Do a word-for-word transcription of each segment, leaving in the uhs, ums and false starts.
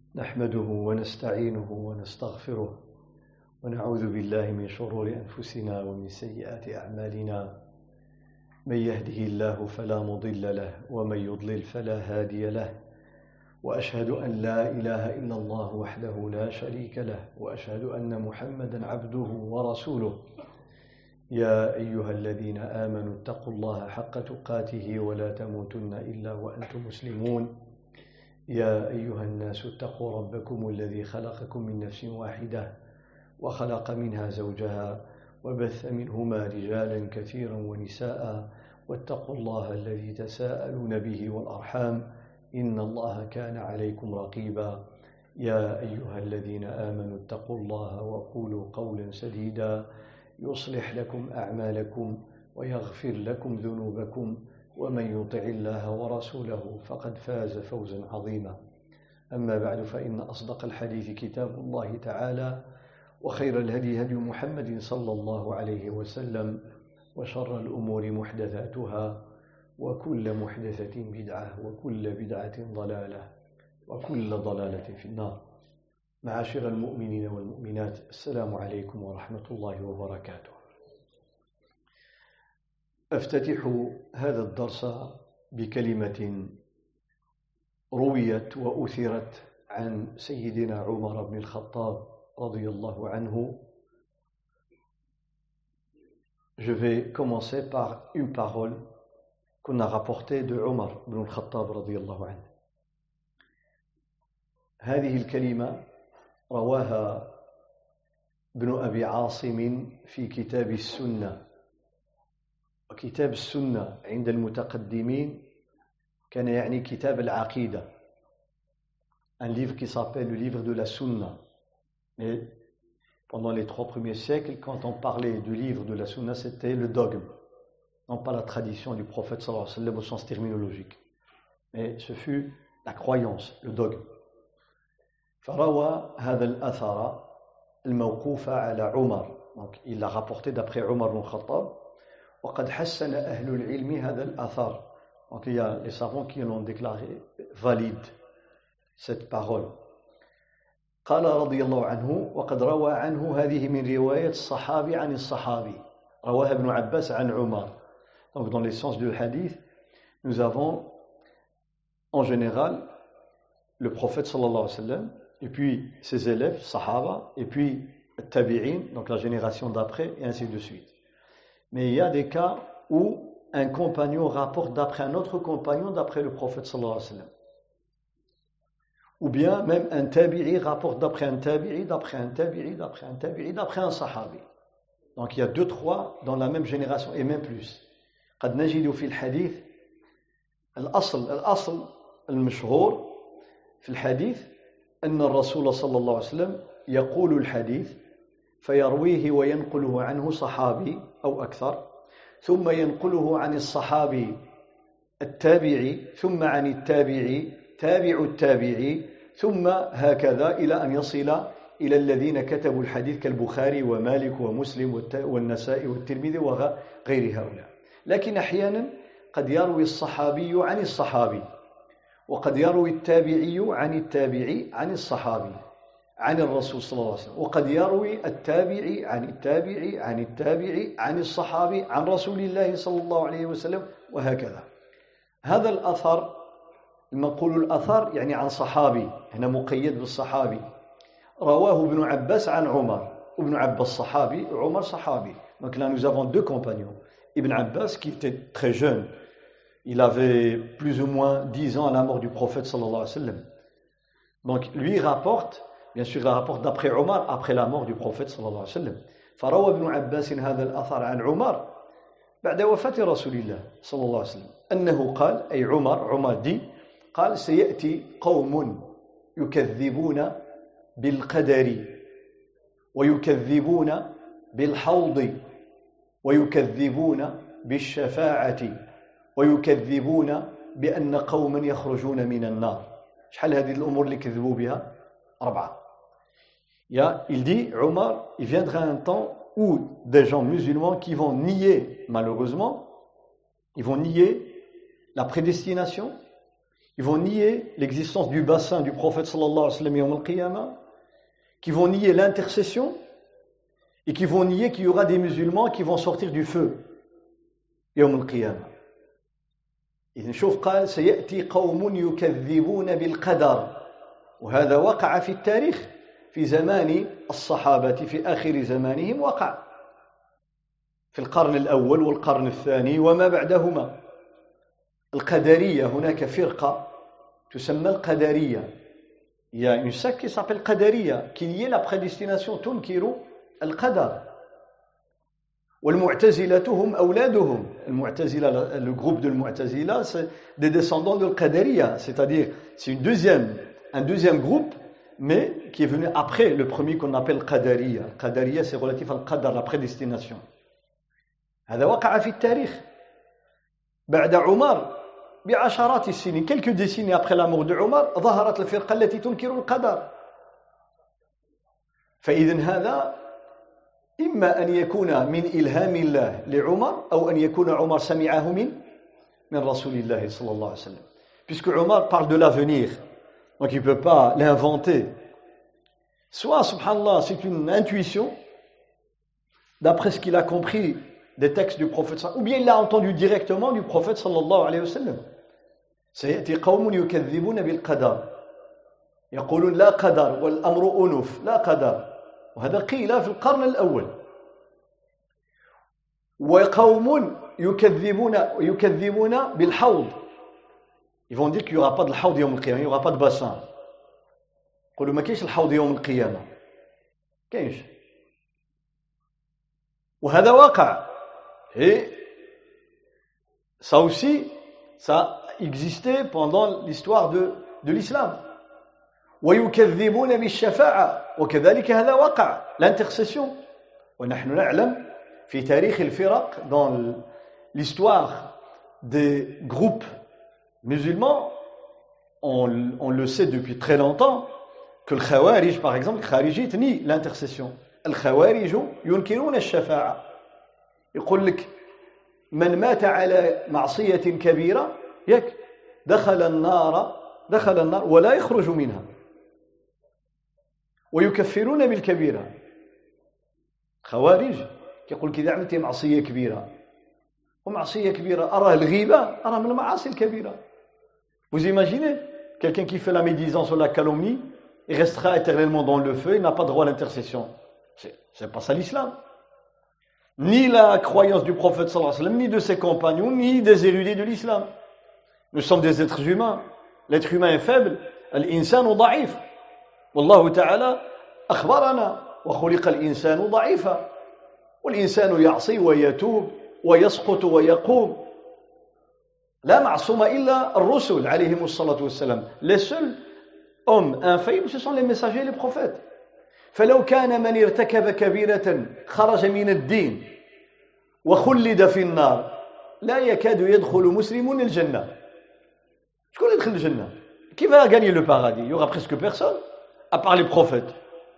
نحمده ونستعينه ونستغفره ونعوذ بالله من شرور أنفسنا ومن سيئات أعمالنا من يهده الله فلا مضل له ومن يضلل فلا هادي له وأشهد أن لا إله إلا الله وحده لا شريك له وأشهد أن محمدا عبده ورسوله يا أيها الذين آمنوا اتقوا الله حق تقاته ولا تموتن إلا وأنتم مسلمون يا أيها الناس اتقوا ربكم الذي خلقكم من نفس واحدة وخلق منها زوجها وبث منهما رجالا كثيرا ونساء واتقوا الله الذي تساءلون به والأرحام إن الله كان عليكم رقيبا يا أيها الذين آمنوا اتقوا الله وقولوا قولا سديدا يصلح لكم أعمالكم ويغفر لكم ذنوبكم ومن يطع الله ورسوله فقد فاز فوزا عظيما أما بعد فإن أصدق الحديث كتاب الله تعالى وخير الهدي هدي محمد صلى الله عليه وسلم وشر الأمور محدثاتها وكل محدثة بدعة وكل بدعة ضلالة وكل ضلالة في النار. معاشر المؤمنين والمؤمنات، السلام عليكم ورحمة الله وبركاته. أفتتح هذا الدرس بكلمة رويت وأثرت عن سيدنا عمر بن الخطاب رضي الله عنه. Je vais commencer par une parole qu'on a rapportée de Omar ibn al-Khattab رضي الله عنه. هذه الكلمة رواها ابن أبي عاصم في كتاب السنة. وكتاب السنة عند المتقدمين كان يعني كتاب العقيدة. Un livre qui s'appelle le livre de la Sunna. Mais pendant les trois premiers siècles, quand on parlait du livre de la Sunna, c'était le dogme, non pas la tradition du prophète sallallahu alayhi wa sallam au sens terminologique. Mais ce fut la croyance, le dogme. فروى هذا الأثر الموقوف على عمر. Donc il l'a rapporté d'après Omar ibn Khattab. وقد حسن أهل العلم هذا الأثر. Donc il y a les savants qui l'ont déclaré valide cette parole. قال رضي الله عنه وقد روى عنه هذه من رواية الصحابي عن الصحابي. رواها ابن عباس عن عمر. Donc dans les sens du hadith, nous avons en général le prophète sallallahu alayhi wa sallam, et puis ses élèves, sahaba, et puis tabi'in, donc la génération d'après, et ainsi de suite. Mais il y a des cas où un compagnon rapporte d'après un autre compagnon, d'après le prophète sallallahu alayhi wa sallam. Ou bien même un tabi'i rapporte d'après un tabi'i, d'après un tabi'i, d'après un tabi'i, d'après un sahabi. Donc il y a deux, trois dans la même génération, et même plus. قد نجد في الحديث الأصل الأصل المشهور في الحديث أن الرسول صلى الله عليه وسلم يقول الحديث فيرويه وينقله عنه صحابي أو أكثر، ثم ينقله عن الصحابي التابعي، ثم عن التابعي تابع التابعي، ثم هكذا إلى أن يصل إلى الذين كتبوا الحديث كالبخاري ومالك ومسلم والنسائي والترمذي وغير هؤلاء. لكن أحيانا قد يروي الصحابي عن الصحابي، وقد يروي التابعي عن التابعي عن الصحابي عن الرسول صلى الله عليه وسلم، وقد يروي التابعي عن التابعي عن التابعي عن الصحابي عن رسول الله صلى الله عليه وسلم، وهكذا. هذا الأثر لما نقول الأثر يعني عن صحابي، هنا مقيد بالصحابي. رواه ابن عباس عن عمر، ابن عباس صحابي، عمر صحابي. Donc là nous avons deux compagnons. Ibn Abbas qui était très jeune, il avait plus ou moins dix ans à la mort du prophète sallallahu alayhi wa sallam. Donc lui rapporte, bien sûr il rapporte d'après Omar, après la mort du prophète sallallahu alayhi wa sallam. فروى ابن عباس هذا الأثر عن عمر بعد وفاة رسول الله صلى الله عليه وسلم أنه قال، أي عمر عمر دي قال سيأتي قوم يكذبون بالقدر ويكذبون بالحوض ويكذبون بالشفاعة ويكذبون بأن قوما يخرجون من النار. شحال هذه الأمور اللي كذبوا بها؟ أربعة. Il dit, Omar, il viendra un temps où des gens musulmans qui vont nier, malheureusement, ils vont nier la prédestination, ils vont nier l'existence du bassin du prophète sallallahu alayhi wa sallam yawm al-qiyamah, qui vont nier l'intercession et qui vont nier qu'il y aura des musulmans qui vont sortir du feu yawm al-qiyamah. إذن شوف قال سيأتي قوم يكذبون بالقدر وهذا وقع في التاريخ في زمان الصحابة في آخر زمانهم وقع في القرن الأول والقرن الثاني وما بعدهما. القدرية هناك فرقة تسمى القدرية. Il y a une secte qui s'appelle Qadariya qui nie la prédestination تنكر القدر. والمعتزلة هم أولادهم. المعتزلة, le groupe de المعتزلة, c'est des descendants de Qadariya, c'est-à-dire c'est une deuxième, un deuxième groupe, mais qui est venu après le premier qu'on appelle Qadariya. Qadariya, c'est relatif à القدر, la prédestination. هذا وقع في التاريخ بعد عمر بعشرات السنين. Quelques décennies après la mort de Omar ظهرت الفرقة التي تنكر القدر. فإذن هذا إما أن يكون من إلهام الله لعمر أو أن يكون عمر سمعه من من رسول الله صلى الله عليه وسلم. Puisque Omar parle de l'avenir, donc il ne peut pas l'inventer. Soit, subhanallah, c'est une intuition d'après ce qu'il a compris des textes du prophète, ou bien il l'a entendu directement du prophète sallallahu alayhi wa sallam. سيأتي قوم يكذبون بالقدر يقولون لا قدر والأمر أنف لا قدر وهذا قيل في القرن الأول. وقوم يكذبون يكذبون بالحوض. Ils vont dire qu'il n'y aura pas de الحوض يوم القيامة, il n'y aura pas de bassin. يقولوا ما كاينش الحوض يوم القيامة. كاينش. وهذا واقع. Et ça aussi, ça existait pendant l'histoire de, de l'islam. ويكذبون بالشفاعة وكذلك هذا وقع. L'intercession. ونحن نعلم في تاريخ الفرق, dans l'histoire des groupes musulmans, on, on le sait depuis très longtemps, que le Khawarij, par exemple, le Kharijit nie l'intercession. الخوارج ينكرون الشفاعة. يقول لك من مات على معصية كبيرة يك دخل النار دخل النار ولا يخرج منها. ويكفرون بالكبيرة. خوارج يقول كذا عملتي معصية كبيرة ومعصية كبيرة أراه الغيبة أراه من المعاصي الكبيرة. Vous imaginez quelqu'un qui fait la médisance ou la calomnie, il restera éternellement dans le feu, il n'a pas droit à l'intercession. C'est, c'est pas ça l'islam. Ni la croyance du prophète sallallahu alayhi wa sallam, ni de ses compagnons, ni des érudits de l'islam. Nous sommes des êtres humains. L'être humain est faible. الإنسان ضعيف. والله تعالى أخبرنا وخلق الإنسان ضعيفا. والإنسان يعصي ويتوب ويسقط ويقوم. لا معصوم إلا الرسل عليهم الصلاة والسلام. Les seuls hommes infaillibles, ce sont les messagers et les prophètes. فلو كان من ارتكب كبيرة خرج من الدين وخلد في النار لا يكاد يدخل مسلم الجنة. شكون يدخل الجنة؟ Qui va gagner le paradis? Il y aura presque personne, à part les prophètes.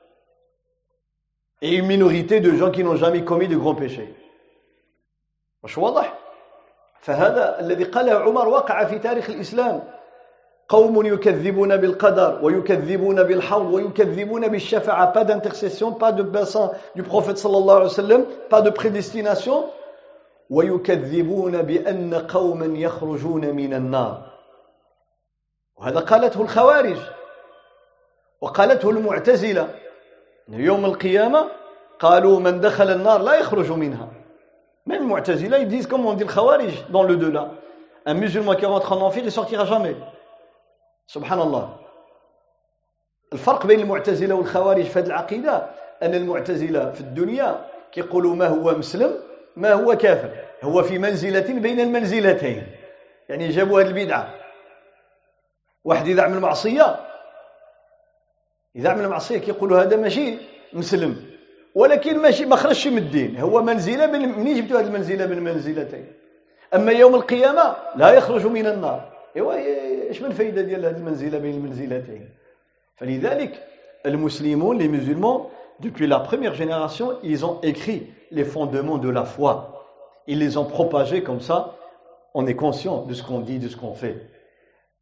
Et une minorité de gens qui n'ont jamais commis de grands péchés. مش واضح؟ فهذا الذي قاله عمر وقع في تاريخ الإسلام. قوم يكذبون بالقدر ويكذبون بالحوض ويكذبون بالشفاعة. Pas d'intercession, pas de bassin du prophète sallallahu alayhi wa sallam, pas de prédestination. ويكذبون بأن قوما يخرجون من النار. وهذا قالته الخوارج وقالته المعتزلة. يوم القيامة قالوا من دخل النار لا يخرج منها. Même المعتزلة, ils disent comme on dit le khawarij dans le deux-là. Un musulman qui rentre en enfer, il ne sortira jamais. سبحان الله. الفرق بين المعتزلة والخوارج في هذه العقيدة أن المعتزلة في الدنيا كيقولوا ما هو مسلم ما هو كافر, هو في منزلة بين المنزلتين. يعني جابوا هذه البدعة. واحد إذا عمل معصية إذا عمل معصية كيقولوا هذا ماشي مسلم ولكن ماشي ما خرجش من الدين, هو منزلة بين, منين جبتوا هذه المنزلة بين المنزلتين؟ أما يوم القيامة لا يخرج من النار. ايوا ايش من فايده ديال هذه المنزله بين المنزلتين؟ فلذلك المسلمون, les musulmans, depuis la première génération, ils ont écrit les fondements de la foi. Ils les ont propagés comme ça, on est conscient de ce qu'on dit, de ce qu'on fait.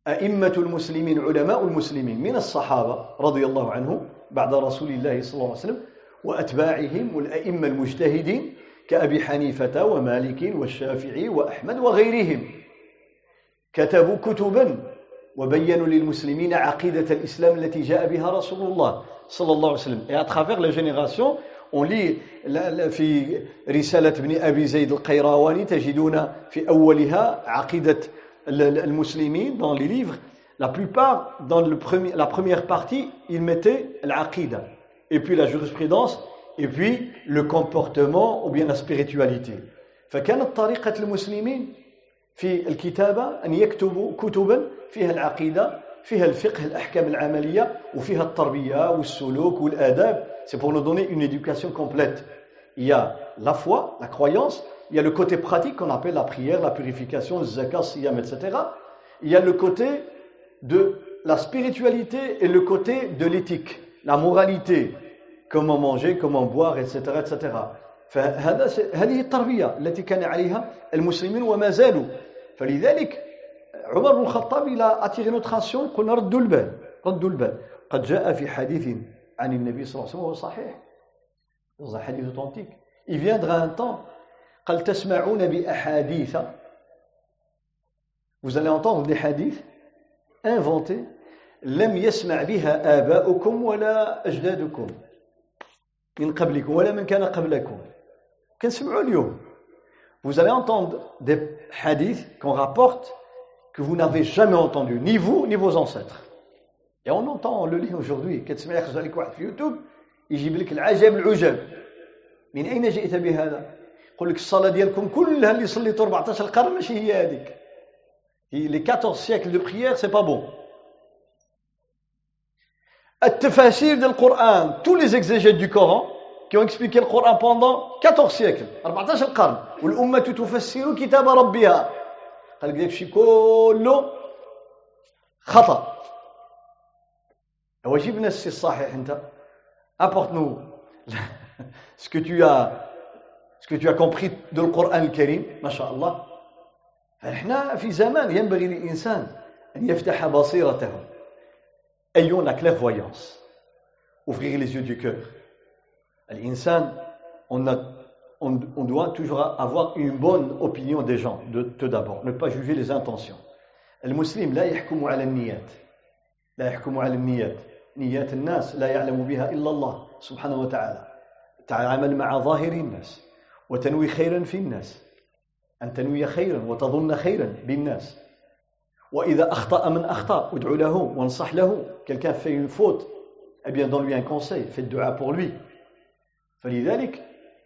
أئمة المسلمين علماء المسلمين من الصحابة رضي الله عنهم بعد رسول الله صلى الله عليه وسلم وأتباعهم والأئمة المجتهدين كأبي حنيفة ومالك والشافعي وأحمد وغيرهم كتبوا كتبا وبينوا للمسلمين عقيدة الإسلام التي جاء بها رسول الله صلى الله عليه وسلم. Et à travers les générations, on lit في رسالة ابن أبي زيد القيرواني تجدون في أولها عقيدة المسلمين dans les livres. La plupart, dans le premier, la première partie, ils mettaient l'aqida, et puis la jurisprudence, et puis le comportement ou bien la spiritualité. فكانت طريقة المسلمين في الكتابة أن يكتبوا كتبا فيها العقيدة فيها الفقه الأحكام العملية وفيها التربية والسلوك والآداب. C'est pour nous donner une éducation complète. Il y a la foi, la croyance, il y a le côté pratique qu'on appelle la prière, la purification, le zakat, siyam, et cetera. Il y a le côté de la spiritualité et le côté de l'éthique, la moralité, comment manger, comment boire, et cetera, et cetera. فهذا هذه التربية التي كان عليها المسلمين وما زالوا. فلذلك عمر بن الخطاب إلى attiré notre attention قلنا ردوا البال ردوا البال قد جاء في حديث عن النبي صلى الله عليه وسلم وهو صحيح dans un hadith authentique. Il viendra un temps قال تسمعون بأحاديث, vous allez entendre des hadiths inventés لم يسمع بها آباؤكم ولا أجدادكم من قبلكم ولا من كان قبلكم. كنسمعوا اليوم. Vous allez entendre des hadiths qu'on rapporte que vous n'avez jamais entendu, ni vous, ni vos ancêtres. Et on entend, on le lit aujourd'hui. كتسمع يخرج عليك واحد في يوتيوب يجيب لك العجب العجب. من أين جئت بهذا؟ يقول لك الصلاة ديالكم كلها اللي صليتوا أربعطاش القرن ماشي هي هذيك. Les quatorze siècles de prière, c'est pas bon. التفاسير ديال القرآن, tous les exégètes du Coran qui ont expliqué le Coran pendant quatorze siècles, أربعطاش القرن, والأمة تفسر كتاب ربها. قال لك داك الشيء كله خطأ. واجب لنا السي الصحيح انت. Apporte-nous ce que tu as ce que tu as compris de le Coran الكريم ما شاء الله. احنا في زمان ينبغي للإنسان أن يفتح بصيرته. Ayons la clairvoyance. Ouvrir les yeux du cœur. L'insan, on, a, on, on doit toujours avoir une bonne opinion des gens, de, tout d'abord. Ne pas juger les intentions. المسلم لا يحكم على النيات. لا يحكم على النيات. نيات الناس لا يعلم بها إلا الله سبحانه وتعالى. تعامل مع ظاهر الناس وتنوي خيرا في الناس. أن تنوي خيرا وتظن خيرا بالناس. وإذا أخطأ من أخطأ ادعو له وانصح له. Quelqu'un fait une faute, eh bien donne-lui un conseil, fais le dua pour lui. فلذلك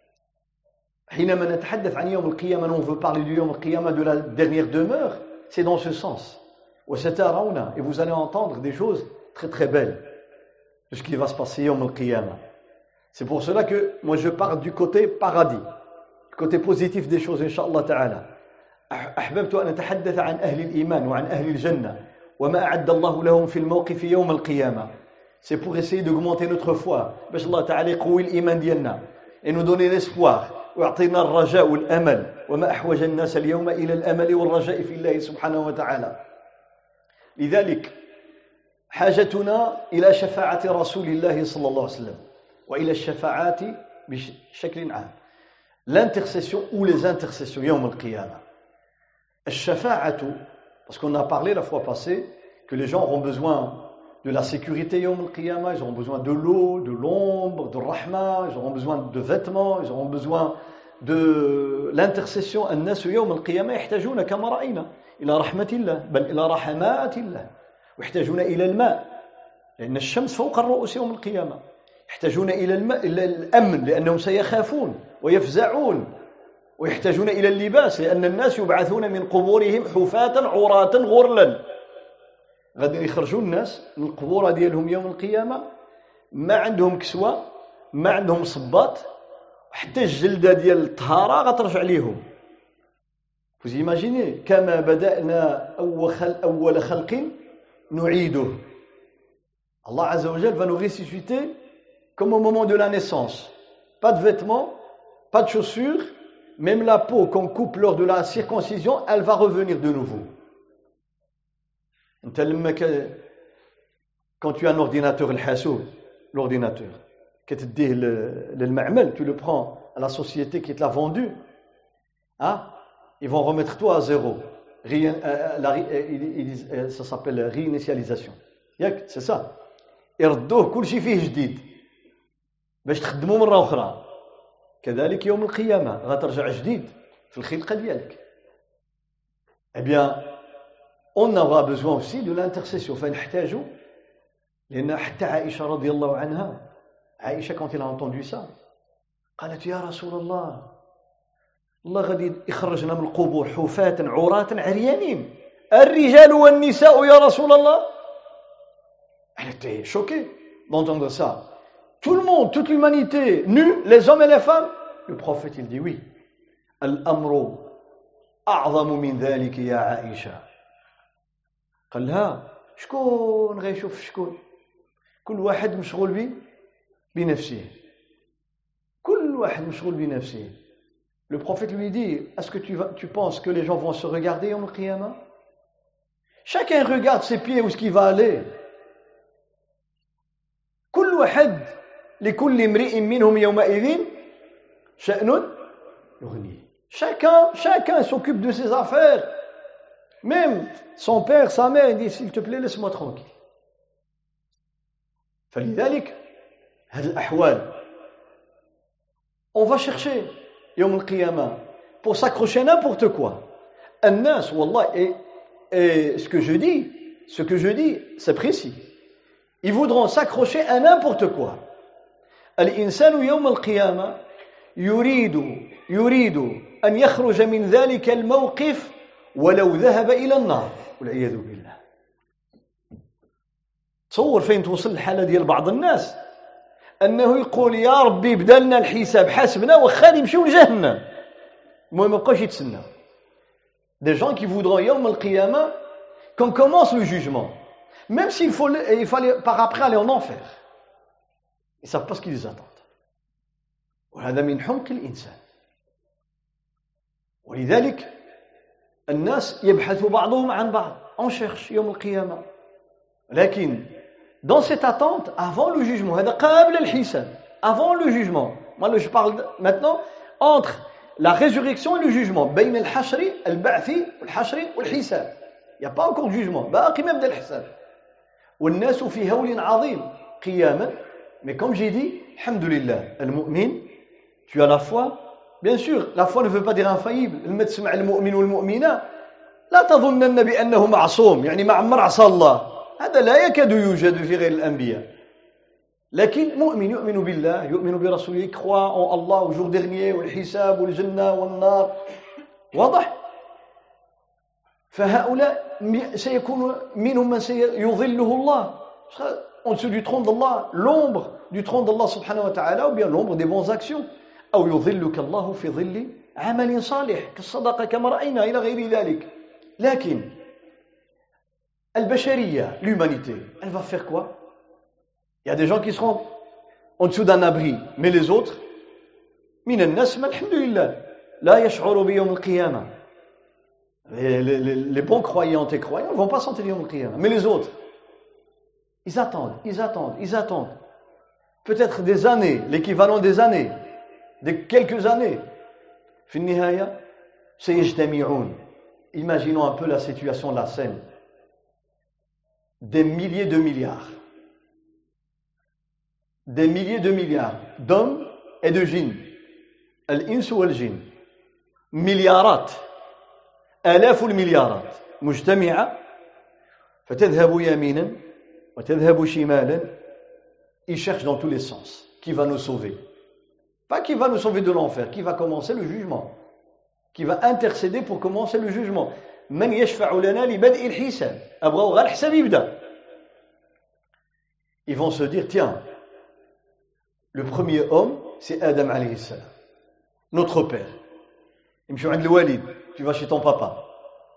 حينما نتحدث عن يوم القيامة, on veut parler du يوم القيامة, de la dernière demeure, c'est dans ce sens. وسترون, et vous allez entendre des choses très très belles de ce qui va se passer يوم القيامة. C'est pour cela que moi je parle du côté paradis, du côté positif des choses, Inch'Allah Ta'ala. أحببت أن أتحدث عن أهل الإيمان وعن أهل الجنة وما أعد الله لهم في الموقف يوم القيامة. C'est pour essayer d'augmenter notre foi باش الله تعالى يقوي الإيمان ديالنا et nous donner l'espoir ويعطينا الرجاء والأمل. وما أحوج الناس اليوم إلى الأمل والرجاء في الله سبحانه وتعالى. لذلك حاجتنا إلى شفاعة رسول الله صلى الله عليه وسلم وإلى الشفاعات بشكل عام. L'intercession ou les intercessions يوم القيامة. الشفاعة, parce qu'on a parlé la fois passée que les gens auront besoin de la sécurité يوم القيامة, ils auront besoin de l'eau, de l'ombre, de rahma, ils auront besoin de vêtements, ils auront besoin de l'intercession. الناس يوم القيامة يحتاجون كما رأينا إلى رحمة الله بل إلى رحمات الله, ويحتاجون إلى الماء لأن الشمس فوق الرؤوس يوم القيامة. يحتاجون إلى الماء إلى الأمن لأنهم سيخافون ويفزعون. ويحتاجون إلى اللباس لأن الناس يبعثون من قبورهم حفاة عراة غرلا. غادي يخرجوا الناس من القبور ديالهم يوم القيامة ما عندهم كسوة, ما عندهم صباط, حتى الجلدة ديال الطهارة غترجع ليهم. Vous imaginez كما بدأنا أول خلق نعيده. Allah Azza wa Jal va nous ressusciter comme au moment de la naissance. Pas de vêtements, pas de chaussures, même la peau qu'on coupe lors de la circoncision, elle va revenir de nouveau. انت لما ك... quand tu as un ordinateur الحاسوب l'ordinateur كتديه للمعمل tu le prends à la société qui te l'a vendu hein ils vont remettre toi à zéro rien euh, la, ils disent euh, ça s'appelle réinitialisation ياك c'est ça يردوه كل شيء فيه جديد باش تخدموا مره اخرى كذلك يوم القيامه غترجع جديد في الخلقه ديالك eh bien on aura besoin aussi de l'intercession فنحتاجوا لان حتى عائشه رضي الله عنها عائشه quand elle a entendu ça قالت يا رسول الله الله غادي يخرجنا من القبور حفاة عراة عريانين الرجال والنساء يا رسول الله. Elle était choquée d'entendre ça. Tout le monde, toute l'humanité, nue, les hommes et les femmes. Le prophète, il dit oui. الأمر أعظم من ذلك يا عائشة. قال لها شكون غيشوف شكون؟ كل واحد مشغول بي بنفسه. كل واحد مشغول بنفسه. Le prophète lui dit, est-ce que tu, vas, tu penses que les gens vont se regarder Yawm al-Qiyamah? Chacun regarde ses pieds où est-ce qu'il va aller. كل واحد لكل امرئ منهم يومئذ شأن يغنيه. Chacun, chacun s'occupe de ses affaires. Même son père, sa mère, il dit, s'il te plaît, laisse-moi tranquille. فلذلك هذه الأحوال on va chercher يوم القيامة pour s'accrocher à n'importe quoi. الناس والله et, et ce que je dis, ce que je dis, c'est précis. Ils voudront s'accrocher à n'importe quoi. الإنسان يوم القيامة يريد يريد أن يخرج من ذلك الموقف ولو ذهب إلى النار والعياذ بالله. تصور فين توصل الحالة ديال بعض الناس أنه يقول يا ربي بدلنا الحساب حاسبنا وخا يمشيو لجهنم المهم ما بقاوش يتسنى. Des gens qui voudront يوم القيامة qu'on commence le jugement même s'il faut il fallait par après aller en enfer. Ils savent pas ce qui les attend. وهذا من حمق الإنسان. ولذلك الناس يبحث بعضهم عن بعض. On cherche يوم القيامة. لكن dans cette attente avant le jugement, هذا قبل الحساب, avant le jugement. Moi je parle maintenant entre la résurrection et le jugement. بين الحشر البعث والحشر والحساب. Il n'y a pas encore de jugement. باقي ما بدا الحساب. والناس في هول عظيم قياما. Mais comme j'ai dit, alhamdulillah, المؤمن, tu as la foi. Bien sûr, la foi ne veut pas dire infaillible. لما تسمع المؤمن والمؤمنة لا تظنن بأنه معصوم يعني ما عمر عصى الله. هذا لا يكاد يوجد في غير الأنبياء. لكن مؤمن يؤمن بالله يؤمن برسوله croit en Allah au jour dernier والحساب والجنة والنار. واضح؟ فهؤلاء سيكون منهم من سيظله الله en dessous du trône d'Allah, l'ombre du trône d'Allah subhanahu wa ta'ala ou bien l'ombre des bonnes actions. أو يظلك الله في ظل عمل صالح كالصدقة كما رأينا إلى غير ذلك. لكن البشرية, l'humanité, elle va faire quoi? Il y a des gens qui seront en dessous d'un abri, mais les autres, من الناس ما الحمد لله لا يشعر بيوم القيامة. Les, les, les, les bons croyants et croyants ne vont pas sentir يوم القيامة, mais les autres, ils attendent, ils attendent, ils attendent. Peut-être des années, l'équivalent des années, de quelques années. في النهاية سيجتمعون. Imaginons un peu la situation, la scène. Des milliers de milliards. Des milliers de milliards d'hommes et de djinns. الإنس والجن. مليارات. آلاف المليارات مجتمعة فتذهب يمينا وتذهب شمالا. Ils cherchent dans tous les sens. Qui va nous sauver? Pas qui va nous sauver de l'enfer, qui va commencer le jugement, qui va intercéder pour commencer le jugement. من يشفع لنا لبدء الحساب. أبغوا غير الحساب يبدأ. Ils vont se dire, tiens, le premier homme, c'est Adam alayhi salam, notre père. يمشوا عند الوالد, tu vas chez ton papa.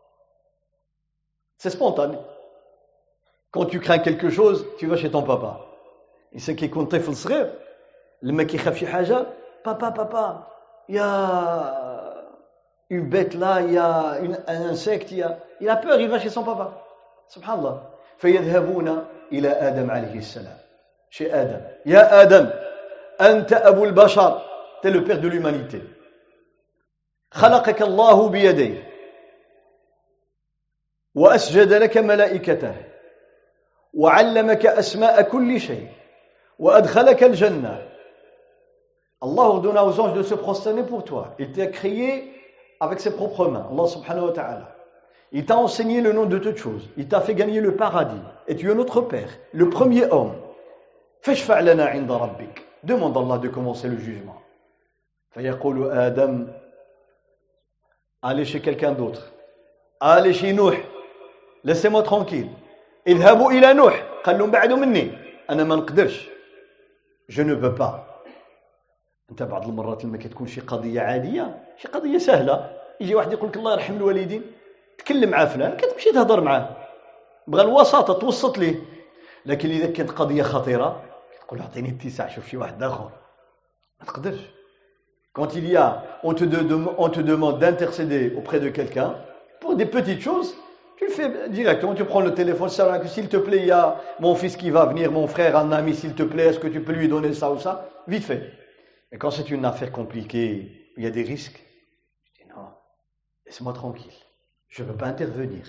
C'est spontané. Quand tu crains quelque chose, tu vas chez ton papa. Et ce qui est طفل صغير لما كيخاف شي حاجه papa papa il y a une bête là, il y a une, un insecte, il, y a, il a peur, il va chez son papa. سبحان الله. فيذهبون إلى آدم عليه السلام. Chez Adam. يا آدم أنت أبو البشر. T'es le père de l'humanité. خلقك الله بيديه وأسجد لك ملائكته وعلمك أسماء كل شيء وأدخلك الجنة. Allah ordonna aux anges de se prosterner pour toi. Il t'a créé avec ses propres mains. Allah subhanahu wa ta'ala. Il t'a enseigné le nom de toutes choses. Il t'a fait gagner le paradis. Et tu es notre père, le premier homme. فاشفع لنا عند ربك. Demande à Allah de commencer le jugement. فيقول آدم allez chez quelqu'un d'autre. Allez chez Nuh. Laissez-moi tranquille. اذهبوا إلى نوح. قال لهم بعدوا مني. أنا ما نقدرش. Je ne peux pas. أنت بعض المرات لما كتكون شي قضية عادية، شي قضية سهلة، يجي واحد يقول لك الله يرحم الوالدين، تكلم مع فلان، كتمشي تهضر معاه. بغى الوساطة توسط ليه. لكن إذا كانت قضية خطيرة، تقول أعطيني اتساع شوف شي واحد آخر. ما تقدرش. Quand il y a, on te, de, on te demande d'intercéder auprès de quelqu'un pour des petites choses, tu le fais directement, tu prends le téléphone, s'il te plaît, il y a mon fils qui va venir, mon frère, un ami, s'il te plaît, est-ce que tu peux lui donner ça ou ça? Vite fait. Et quand c'est une affaire compliquée, il y a des risques, je dis non, laisse-moi tranquille, je ne veux pas intervenir.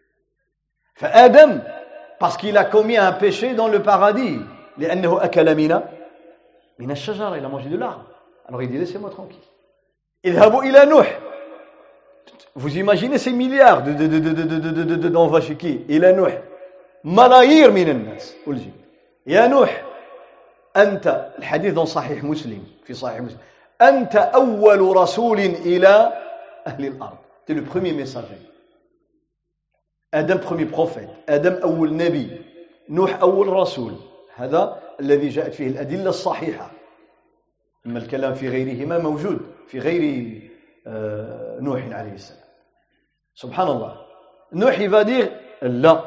Adam, parce qu'il a commis un péché dans le paradis, لأنه أكل من من الشجرة, il a mangé de l'arbre. Alors il dit laissez-moi tranquille. اذهبوا إلى نوح. Vous imaginez ces milliards de de de de de de de de d'envois chez qui? إلى نوح. ملايير من الناس. والجن. يا نوح أنت الحديث dans صحيح مسلم في صحيح مسلم. أنت أول رسول إلى أهل الأرض. Tu es le premier messager. آدم premier prophète. آدم أول نبي. نوح أول رسول. هذا الذي جاءت فيه الأدلة الصحيحة. أما الكلام في غيرهما موجود في غير نوح عليه السلام. سبحان الله. نوح va dire لا.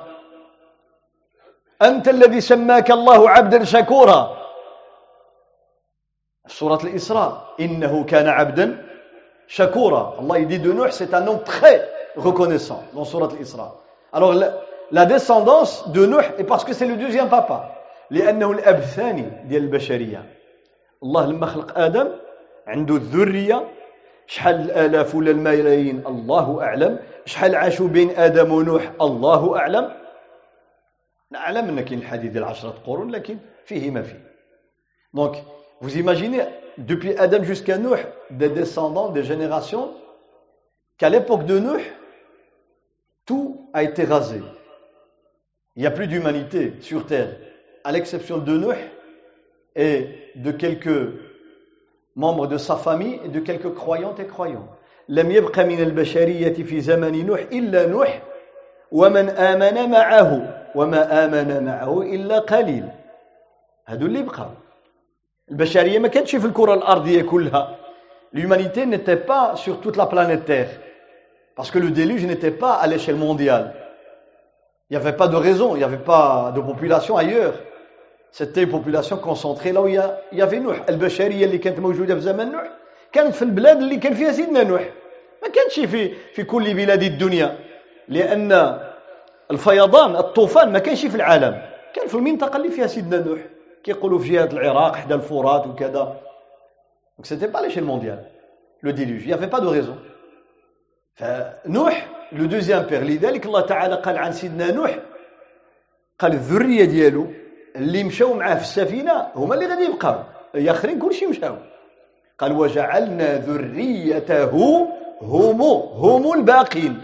أنت الذي سماك الله عبدا شكورا. سورة الإسراء إنه كان عبدا شكورا. Allah dit de Nuh c'est un homme très reconnaissant dans سورة الإسراء. Alors la, la descendance de Nuh est parce que c'est le deuxième papa. لأنه الأب الثاني ديال البشرية. الله لما خلق آدم عنده الذرية شحال الآلاف ولا الملايين الله أعلم شحال عاشوا بين آدم ونوح الله أعلم نعلم أن كاين الحديث ديال عشرة قرون لكن فيه ما فيه. Donc vous imaginez depuis Adam jusqu'à Nuh des descendants des générations qu'à l'époque de Nuh tout a été rasé. Il n'y a plus d'humanité sur terre à l'exception de Nuh et de quelques membres de sa famille et de quelques croyantes et croyants. لم يبق من البشرية في زمن نوح إلا نوح ومن آمن معه وما آمن معه إلا قليل. هادو اللي بقى. البشرية ما كانتش في الكرة الأرضية كلها. L'humanité n'était pas sur toute la planète Terre. Parce que le déluge n'était pas à l'échelle mondiale. Il n'y avait pas de raison, il n'y avait pas de population ailleurs. C'était une population concentrée là où il y avait نوح. البشرية اللي كانت موجودة في زمن نوح كانت في البلاد اللي كان فيها سيدنا نوح. ما كانتش في في كل بلاد الدنيا. لأن الفيضان الطوفان ما كانش في العالم. كان في المنطقة اللي فيها سيدنا نوح. كيقولوا في جهة العراق حدا الفرات وكذا. Donc c'était pas à l'échelle mondiale. Le déluge, il n'y avait pas de raison. فنوح le deuxième père لذلك الله تعالى قال عن سيدنا نوح قال الذرية ديالو اللي مشاو معاه في السفينة هما اللي غادي يبقاو الاخرين كلشي مشاو. قال وجعلنا ذريته هم هم الباقين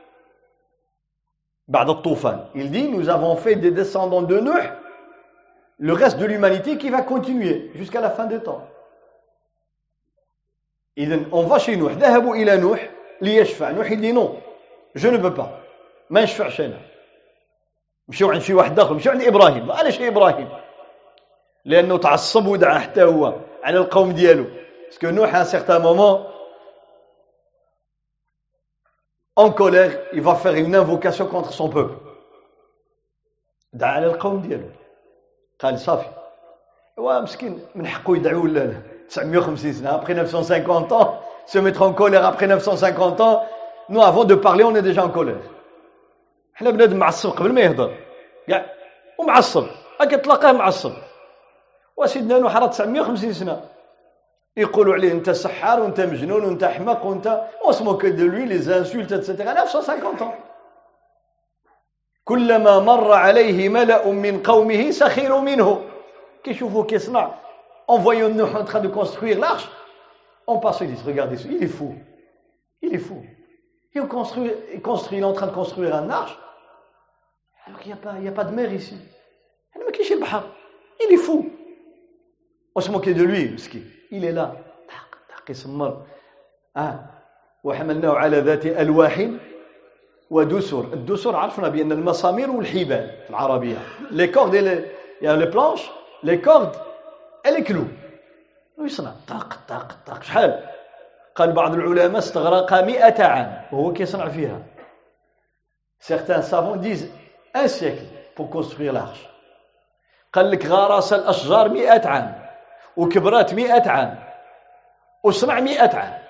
بعد الطوفان. Il dit nous avons fait des descendants de Nuh le reste de l'humanité qui va continuer jusqu'à la fin des temps. إذن on va chez Nuh. ذهبوا إلى نوح ليشفع. نوح يدي non je ne veux pas ما نشفعش أنا. مشيو عند شي واحد آخر مشيو عند إبراهيم. علاش إبراهيم؟ لأنه تعصب ودعا حتى هو على القوم ديالو. Parce que Nuh à un certain moment en colère il va faire une invocation contre son peuple. دعا على القوم ديالو. قال صافي هو مسكين من حقه يدعو ولا تسعمية وخمسين سنة après neuf cent cinquante ans se mettre en colère après neuf cent cinquante ans. Nous avant de parler on est déjà en colère. حنا بنادم معصب قبل ما يهضر كاع ومعصب هكا تلاقاه معصب. وسيدنا نوح راه تسعمائة وخمسين سنه يقولوا عليه انت سحار وانت مجنون وانت احمق وانت اسمو que de lui les insultes et cetera. neuf cent cinquante ans. كلما مر عليه ملأ من قومه سخروا منه. كيشوفوا كيصنع en voyant Nuh en train de construire l'arche, on passe et dit regardez, il est fou. Il est fou. Il construit, il construit, il est en train de construire un arche. Alors qu'il n'y a pas, il n'y a pas de mer ici. Il est fou. On se moquait de lui, il est là. وحملناه على ذات ألواح ودسر. الدسر عرفنا بأن المسامير والحبال في العربية. Les cordes et les, il y a les planches, les cordes et les clous. ويصنع طاق طاق طاق شحال؟ قال بعض العلماء استغرق مئة عام وهو كيصنع فيها. Certains savants disent un siècle pour construire l'arche. قال لك غرس الأشجار مئة عام وكبرات مئة عام وصنع مئة عام.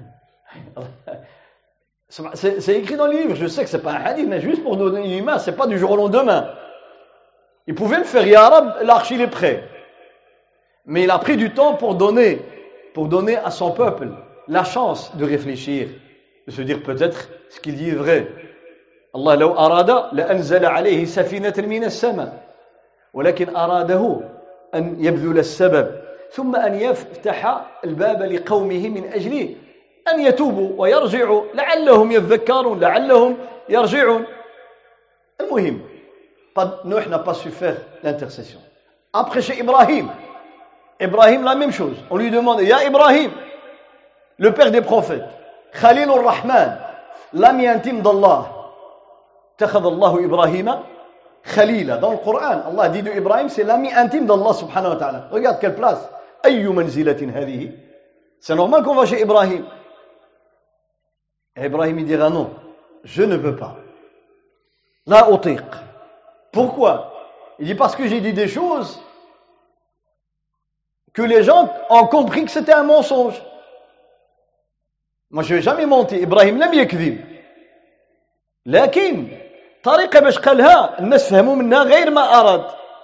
C'est, c'est écrit dans les livres. Je sais que c'est pas un hadith, mais juste pour donner une image, c'est pas du jour au lendemain. Il pouvait le faire, ya Rab, l'arche il est prêt. Mais il a pris du temps pour donner, pour donner à son peuple la chance de réfléchir, de se dire peut-être ce qu'il dit est vrai. Allah لو أراد لأنزل عليه سفينة من السماء ولكن أراده أن يبذل السبب ثم أن يفتح الباب لقومه من أجله أن يتوبوا ويرجعوا لعلهم يذكرون لعلهم يرجعون. المهم Nuh n'a pas su faire l'intercession. Après chez Ibrahim, Ibrahim la même chose. On lui demande Ya Ibrahim, le père des prophètes, Khalilur Rahman, l'ami intime d'Allah. اتخذ الله إبراهيم خليلا. Dans le Coran, Allah dit de Ibrahim, c'est l'ami intime d'Allah subhanahu wa ta'ala. Regarde quelle place. أي منزلة هذه. C'est normal qu'on va chez Ibrahim. Et Ibrahim il dira non, je ne peux pas. La أطيق. Pourquoi? Il dit parce que j'ai dit des choses que les gens ont compris que c'était un mensonge. Moi je n'ai jamais menti. Ibrahim لم يكذب. لكن طريقة باش قالها الناس فهموا منها غير ما أراد.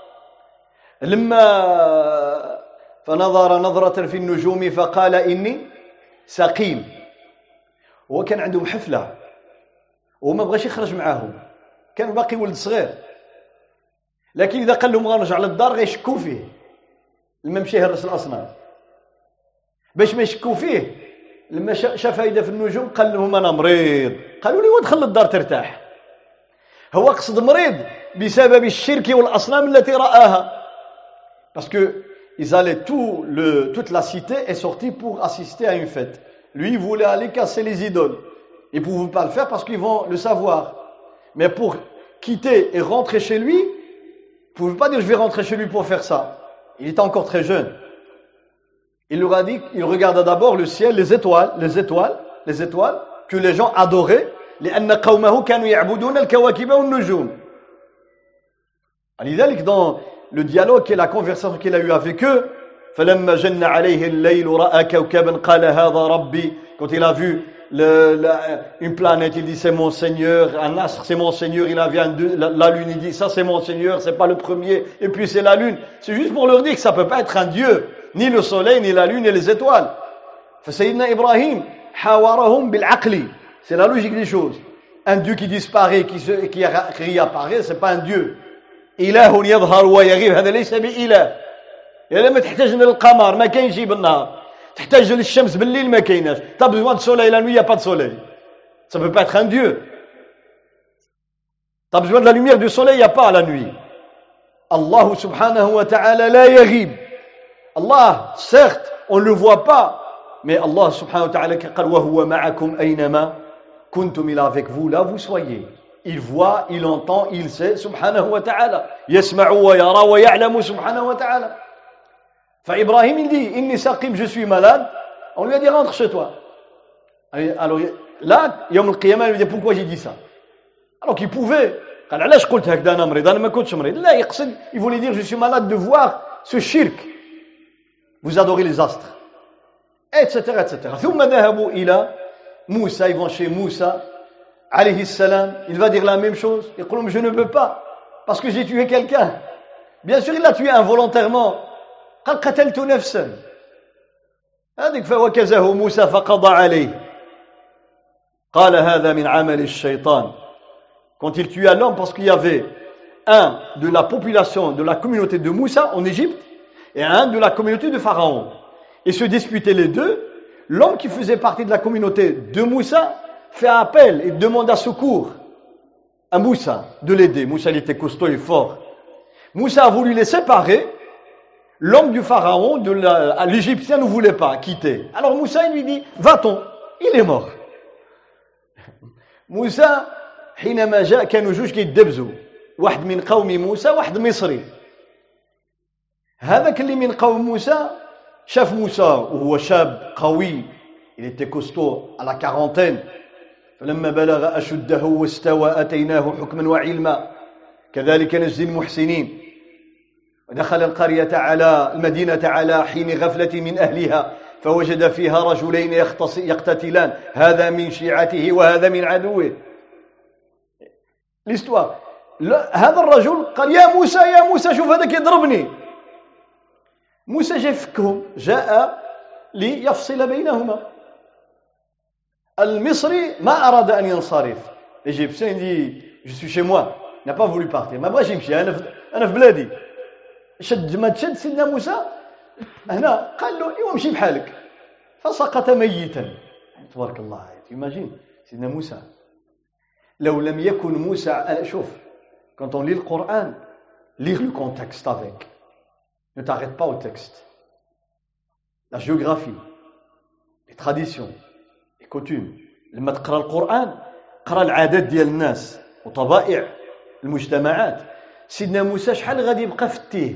لما فنظر نظرة في النجوم فقال إني سقيم. هو كان عندهم حفلة وما بغاش يخرج معاهم، كان باقي ولد صغير، لكن إذا قال لهم غنرجع للدار غيشكوا فيه لما مشى يهرس الأصنام. باش ما يشكوا فيه لما شاف هيدا في النجوم قال لهم أنا مريض. قالوا لي ودخل للدار ترتاح. هو قصد مريض بسبب الشرك والأصنام التي رآها. Parce que ils allaient tout le, toute la cité est sortie pour assister à une fête. Lui, il voulait aller casser les idoles. Ils ne pouvaient pas le faire parce qu'ils vont le savoir. Mais pour quitter et rentrer chez lui, ils ne pouvaient pas dire je vais rentrer chez lui pour faire ça. Il était encore très jeune. Il leur a dit, il regarda d'abord le ciel, les étoiles, les étoiles, les étoiles que les gens adoraient. لأن قومه كانوا يعبدون الكواكب والنجوم. لذلك dans le dialogue et la conversation qu'il a eu avec eux, فلما جن عليه الليل رأى كوكبا قال هذا ربي. Quand il a vu le, la, une planète, il dit c'est mon Seigneur, un astre c'est mon Seigneur, il a vu un, la, la lune, il dit ça c'est mon Seigneur, c'est pas le premier, et puis c'est la lune. C'est juste pour leur dire que ça peut pas être un Dieu, ni le soleil, ni la lune, ni les étoiles. فسيدنا إبراهيم حاورهم بالعقل. C'est la logique des choses. Un Dieu qui disparaît, qui, se, qui réapparaît, c'est pas un Dieu. إله يظهر ويغيب هذا ليس بإله. يا لما تحتاج للقمر ما كاينش بالنهار، تحتاج للشمس بالليل ما كايناش. T'as besoin de soleil la nuit, il n'y a pas de soleil. Ça peut pas être un Dieu. T'as besoin de la lumière du soleil, il n'y a pas la nuit. Allah subhanahu wa ta'ala la yaghib. Allah, certes, on ne le voit pas, mais Allah subhanahu wa ta'ala قال وهو معكم أينما كنتم, il est avec vous là vous soyez. Il voit, il entend, il sait subhanahu wa ta'ala. يسمع ويرى ويعلم سبحانه وتعالى. فإبراهيم il dit إني سقيم, je suis malade. On lui a dit rentre chez toi. Alors là يوم القيامة il lui dit pourquoi j'ai dit ça, alors qu'il pouvait. قال علاش قلت هكذا أنا مريض, أنا ما كنتش مريض. لا يقصد, il voulait dire je suis malade de voir ce shirk, vous adorez les astres, etc etc. ثم ذهبوا إلى موسى, ils vont chez Moussa alayhi salam, il va dire la même chose. Il dit, je ne peux pas, parce que j'ai tué quelqu'un. Bien sûr, il l'a tué involontairement. قال قتلت نفسا. هذيك فوكزه موسى فقضى عليه. قال هذا من عمل الشيطان. Quand il tua l'homme, parce qu'il y avait un de la population, de la communauté de Moussa en Égypte, et un de la communauté de Pharaon. Et se disputaient les deux. L'homme qui faisait partie de la communauté de Moussa fait appel et demande à secours à Moussa de l'aider. Moussa, il était costaud et fort. Moussa a voulu les séparer. L'homme du Pharaon, de la, l'Égyptien, ne voulait pas quitter. Alors Moussa, il lui dit, va-t'en. Il est mort. Moussa, حينما جاء كانوا جوج كيدبزوا واحد من قوم موسى واحد مصري. هذاك اللي من قوم موسى شاف موسى وهو شاب قوي, il était costaud à la quarantaine. فلما بلغ أشده واستوى أتيناه حكما وعلما كذلك نجزي المحسنين. ودخل القرية على المدينة على حين غفلة من أهلها فوجد فيها رجلين يقتتلان هذا من شيعته وهذا من عدوه. L'histoire. هذا الرجل قال يا موسى يا موسى شوف هذا يضربني. موسى جاء فكهم, جاء ليفصل بينهما. المصري ما أراد أن ينصرف. L'Égyptien dit je suis chez moi, il n'a pas voulu partir. ما بغاش يمشي, أنا في أنا في بلادي. شد ما تشد سيدنا موسى هنا قال له ايوا مشي بحالك فسقط ميتا. تبارك الله. Imagine سيدنا موسى لو لم يكن موسى. شوف, quand on lit le Coran, lire le contexte avec. Ne t'arrête pas au texte. La géographie, les traditions, les coutumes. لما تقرا القرآن قرا العادات ديال الناس وطبائع المجتمعات. سيدنا موسى شحال غادي يبقى في التيه,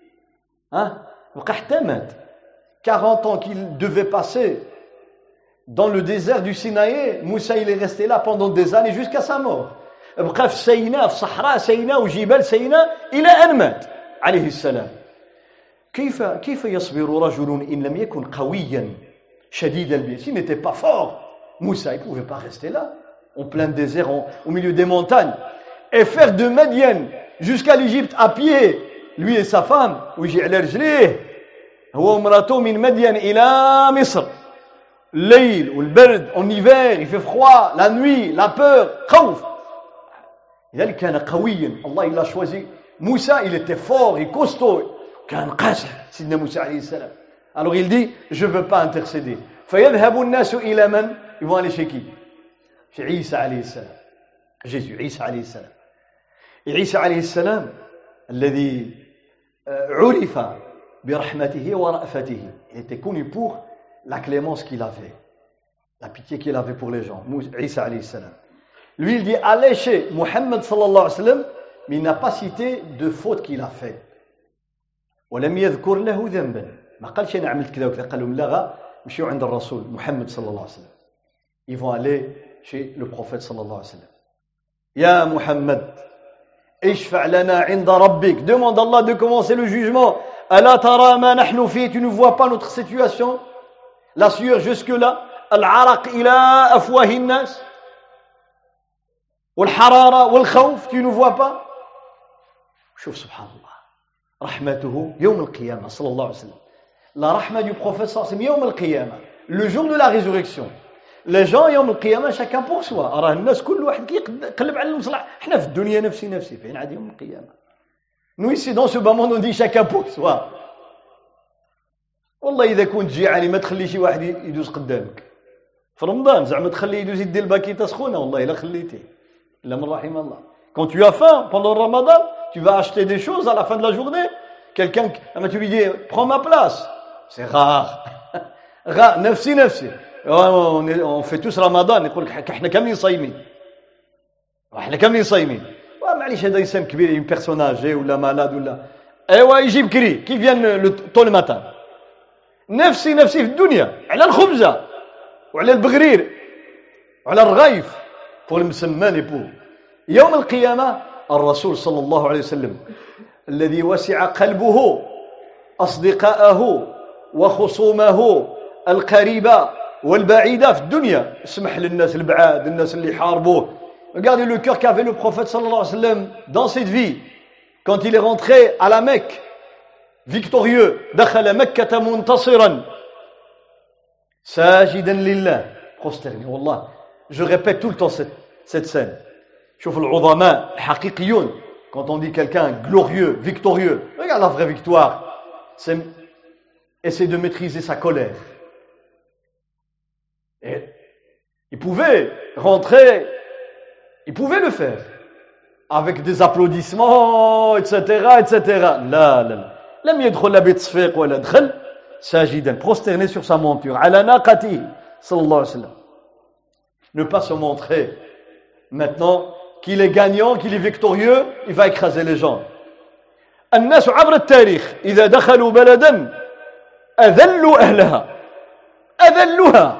ها بقى حتى مات. quarante ans qu'il devait passer dans le désert du Sinaï. Moussa il est resté là pendant des années jusqu'à sa mort. بقى في سيناء, في صحراء سيناء وجبال سيناء إلى أن مات عليه السلام. كيف كيف يصبر رجل إن لم يكن قويا شديد البيت. S'il n'était pas fort, Moussa il ne pouvait pas rester là en plein désert, en, au milieu des montagnes, et faire de Madian jusqu'à l'Égypte à pied, lui et sa femme. ويجي على رجليه هو ومراته من مدين إلى مصر. الليل والبرد, en hiver il fait froid, la nuit, la peur, خوف. لذلك كان قويا. الله il a choisi Moussa, il était fort et costaud, كان قاسح سيدنا موسى عليه السلام. Alors il dit je veux pas intercéder. فيذهب الناس إلى من? Ils vont aller chez qui? Chez عيسى عليه السلام. Jésus, عيسى عليه السلام. عيسى عليه السلام الذي عرف برحمته ورأفته. Il était connu pour la clémence qu'il avait, la pitié qu'il avait pour les gens. Isa alayhi salam. Lui, il dit allez chez Muhammad sallallahu alayhi wa sallam, mais il n'a pas cité de faute qu'il a fait. ولم يذكر له ذنبا. ما قالش أنا عملت كذا وكذا. قال لهم لا غا مشيوا عند الرسول محمد صلى الله عليه وسلم. Ils vont aller chez le prophète صلى الله عليه وسلم. يا محمد اشفع لنا عند ربك. Demande à Allah de commencer le jugement. ألا ترى ما نحن فيه. Tu ne vois pas notre situation? La sueur jusque-là, العرق إلى أفواه الناس, والحرارة والخوف, tu ne vois pas? شوف سبحان الله, رحمته يوم القيامة صلى الله عليه وسلم. La rahma du prophète صلى الله عليه وسلم يوم القيامة, le jour de la résurrection. Les gens يوم القيامة chacun pour soi. راه الناس كل واحد كيقلب على المصلحة. احنا في الدنيا نفسي نفسي, فين عاد يوم القيامة. Nous ici dans ce bas monde on dit chacun pour soi. والله إذا كنت جيعاني ما تخلي شي واحد يدوز قدامك في رمضان, زعما تخليه يدوز يدي الباكيته سخونه, والله إلا خليتيه إلا من رحم الله. Quand tu as faim pendant le Ramadan, tu vas acheter des choses à la fin de la journée. Quelqu'un, tu lui dis prends ma place, c'est rare. rare. نفسي نفسي. On, est, on fait tous Ramadan, يقول لك احنا كاملين صايمين. احنا كاملين صايمين. معليش هذا إنسان كبير, une personne âgée ولا malade ولا. ايوا يجي بكري, qui vient le tôt le matin. نفسي نفسي في الدنيا على الخبزة وعلى البغرير وعلى الرغيف pour المسمان يبو. يوم القيامة الرسول صلى الله عليه وسلم الذي وسع قلبه أصدقاءه وخصومه القريبة والبعيدة في الدنيا, اسمح للناس البعاد, الناس اللي يحاربوه, Regardez le cœur qu'avait le prophète sallallahu alayhi wa sallam dans cette vie. Quand il est rentré à la Mecque, victorieux, dakhala Makkata muntasiran, sajidan lillah, prosterné, wallah. Je répète tout le temps cette, cette scène. Chouf al-udama, haqiqiyoun. Quand on dit quelqu'un glorieux, victorieux, regarde la vraie victoire. C'est essayer de maîtriser sa colère. Et il pouvait rentrer, il pouvait le faire. Avec des applaudissements, et cetera, et cetera. Là, là, لم يدخل لا بتصفيق ولا دخل ساجدا prosterné sur sa monture على ناقته صلى الله عليه وسلم. Ne pas se montrer maintenant qu'il est gagnant, qu'il est victorieux, il va écraser les gens. الناس عبر التاريخ إذا دخلوا بلدا أذلوا أهلها أذلوها.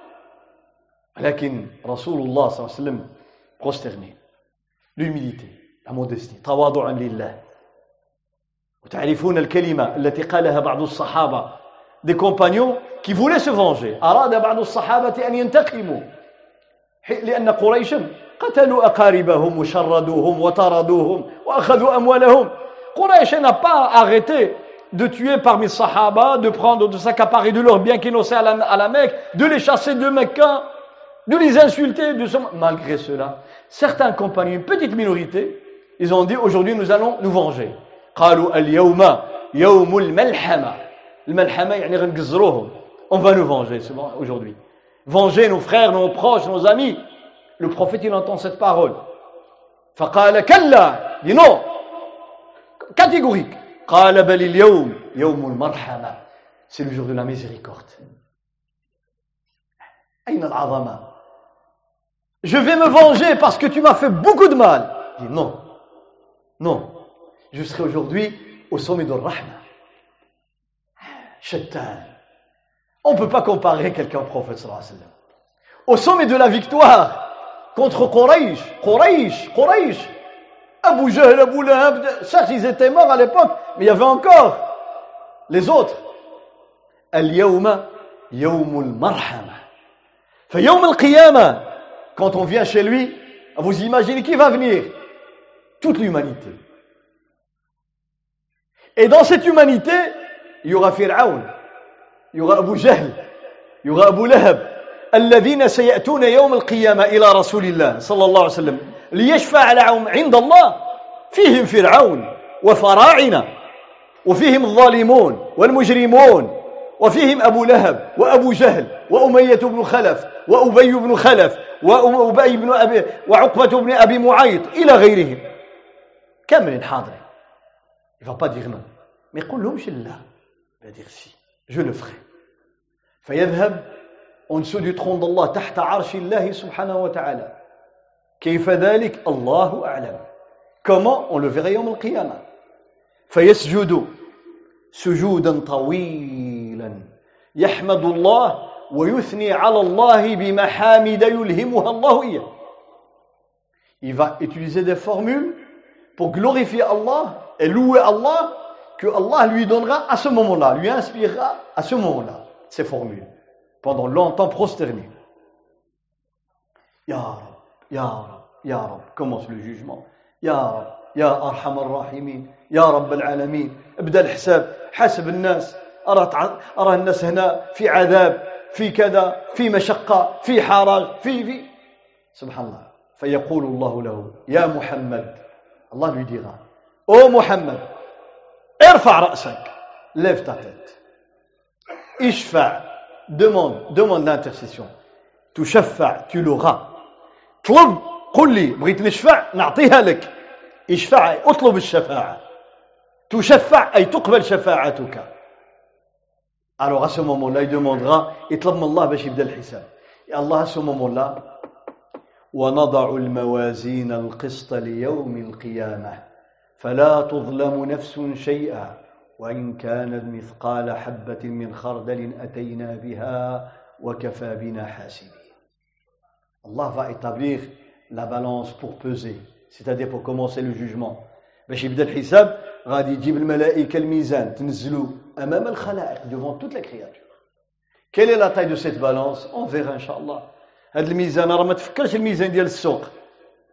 لكن رسول الله صلى الله عليه وسلم prosterné. L'humilité, la modestie, تواضعا لله. وتعرفون الكلمة التي قالها بعض الصحابة des compagnons qui voulaient se venger. أراد بعض الصحابة أن ينتقموا لأن قريشا قتلوا أقاربهم وشردوهم وطردوهم وأخذوا أموالهم. Quraysh n'a pas arrêté de tuer parmi les Sahaba, de prendre, de s'accaparer de leurs biens qui innocents à la, à la Mecque, de les chasser de Mecca, de les insulter. De... Malgré cela, certains compagnons, une petite minorité, ils ont dit aujourd'hui nous allons nous venger. قالوا اليوم يوم الملحمة. الملحمة يعني غنقزروهم. On va nous venger aujourd'hui. Venger nos frères, nos proches, nos amis. Le prophète il entend cette parole. فقال كلا. Dit non. Catégorique. قال بل اليوم يوم المرحمة. C'est le jour de la miséricorde. أين العظمة? Je vais me venger parce que tu m'as fait beaucoup de mal. Il dit non. Non. Je serai aujourd'hui au sommet de Rahma. Shaitan. On ne peut pas comparer quelqu'un au prophète sallallahu alayhi wa sallam. Au sommet de la victoire contre Quraysh. Quraysh. Quraysh. Abu Jahl, Abu Lahab. Certes, ils étaient morts à l'époque, mais il y avait encore les autres. Al-yawma yawmul marhama. Fa yawm al-qiyamah. Quand on vient chez lui, vous imaginez qui va venir? Toute l'humanité. Et dans cette humanité, il y aura Fir'aun, il y aura Abu Jahl, il y aura Abu Lahab, الذين سيأتون يوم القيامة إلى رسول الله صلى الله عليه وسلم ليشفع لهم عند الله. فيهم فرعون وفراعنة وفيهم الظالمون والمجرمون وفيهم أبو لهب وأبو جهل وأمية بن خلف وأبي بن خلف وأبي بن أبي وعقبة بن أبي معيط إلى غيرهم. كامل حاضر. Il ne va pas dire non. Mais قل لهم شلا. Il va dire si. Je le ferai. فيذهب en dessous du trône d'Allah تحت عرش الله سبحانه وتعالى. كيف ذلك؟ الله أعلم. Comment? On le verra يوم القيامة. فيسجد سجودا طويلا يحمد الله ويثني على الله بمحامد يلهمها الله إياه. Il va utiliser des formules pour glorifier Allah et louer Allah que Allah lui donnera à ce moment-là, lui inspirera à ce moment-là ces formules pendant longtemps prosterné. Ya Rab, Ya Rab, Ya Rab, commence le jugement. Ya Rab, Ya Arham al-Rahimin, Ya Rabb al-Alamin. ابدأ الحساب حسب الناس. أرى أرى الناس هنا في عذاب في كذا في مشقة في حرج في في سبحان الله. فيقول الله له يا محمد. Allah lui dira ô Muhammad, ارفع رأسك, lève ta tête. اشفع, demande, demande l'intercession. تشفع, tu l'auras. طلب, قل لي بغيت نشفع نعطيها لك. اشفع, اطلب الشفاعة. تشفع أي تقبل شفاعتك. Alors à ce moment-là, il demandera اطلب من الله باش يبدأ الحساب. Et Allah à ce moment-là ونضع الموازين القسط ليوم القيامة فلا تظلم نفس شيئا وإن كانت مثقال حبة من خردل أتينا بها وكفى بنا حاسبين. Allah va établir la balance pour peser, c'est-à-dire pour commencer le jugement. باش يبدا الحساب غادي يجيب الملائكة الميزان تنزلوا أمام الخلائق devant toutes les créatures. Quelle est la taille de cette balance? On verra Inch'Allah. هذا الميزان راه ما تفكرش الميزان ديال السوق.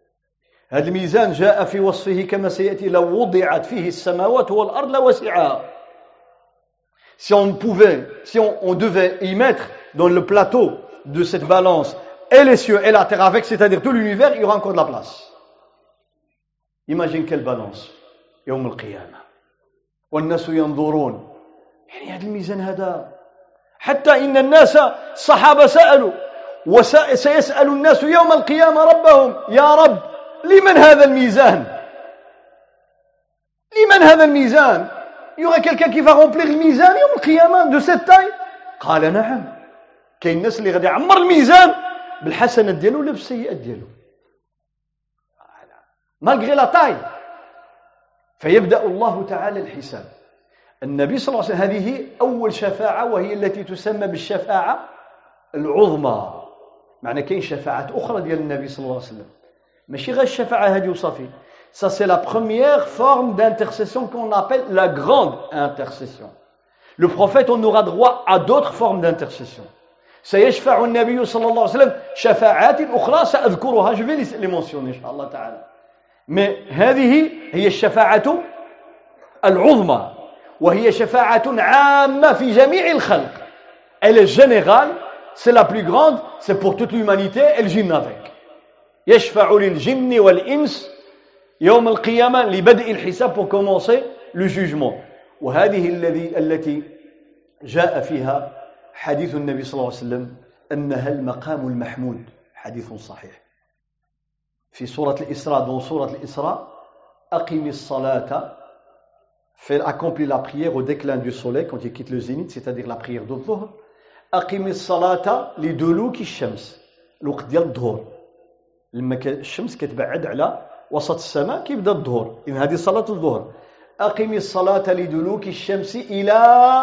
هذا الميزان جاء في وصفه كما سيأتي لو وضعت فيه السماوات والأرض لوسعها. Si on pouvait, si on, on devait y mettre dans le plateau de cette balance et les cieux et la terre avec, c'est-à-dire tout l'univers, il y aura encore de la place. Imagine quelle balance يوم القيامة والناس ينظرون يعني هذا الميزان هذا حتى إن الناس الصحابة سألوا وسيسأل الناس يوم القيامة ربهم يا رب لمن هذا الميزان لمن هذا الميزان Il y aura quelqu'un qui va remplir le mizan يوم القيامة de cette taille قال نعم كاين الناس اللي غادي يعمر الميزان بالحسنات ديالو ولا بالسيئات ديالو malgré la taille. فيبدأ الله تعالى الحساب. النبي صلى الله عليه وسلم هذه أول شفاعة وهي التي تسمى بالشفاعة العظمى. معنى كاين شفاعات أخرى ديال النبي صلى الله عليه وسلم. ماشي غير الشفاعة هذه وصافي. Ça c'est la première forme d'intercession qu'on appelle la grande intercession. Le prophète on aura droit à d'autres formes d'intercession. سيشفع النبي صلى الله عليه وسلم شفاعات أخرى سأذكرها je vais les mentionner إن شاء الله تعالى. Mais هذه هي الشفاعة العظمى وهي شفاعة عامة في جميع الخلق. Elle est générale, c'est la plus grande, c'est pour toute l'humanité et le djinn avec. يشفع للجن والإنس يوم القيامة لبدء الحساب pour commencer le jugement. وهذه الذي التي جاء فيها حديث النبي صلى الله عليه وسلم أنها المقام المحمود حديث صحيح. في سورة الإسراء dans سورة الإسراء أقم الصلاة fait accomplir la prière au déclin du soleil quand il quitte le zénith c'est-à-dire la prière de الظهر أقم الصلاة لدلوك الشمس الوقت ديال الظهر لما الشمس كتبعد على وسط السماء كيبدا الظهر إذن هذه صلاة الظهر أقم الصلاة لدلوك الشمس إلى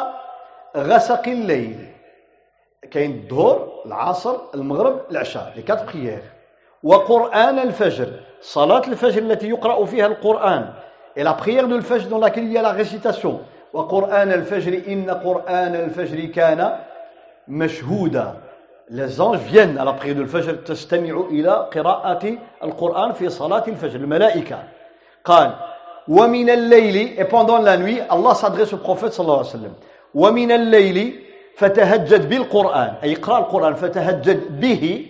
غسق الليل كاين الظهر العصر المغرب العشاء les quatre prières وقرآن الفجر صلاة الفجر التي يقرأ فيها القرآن et la prière de l'Fajr dans laquelle il y a la récitation وقرآن الفجر إن قرآن الفجر كان مشهودا les anges viennent à la prière de l'Fajr تستمع إلى قراءة القرآن في صلاة الفجر الملائكة قال ومن الليل et pendant la nuit Allah s'adresse au prophète صلى الله عليه وسلم ومن الليل فتهجد بالقرآن أي اقرأ القرآن فتهجد به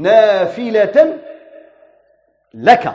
نافلة لك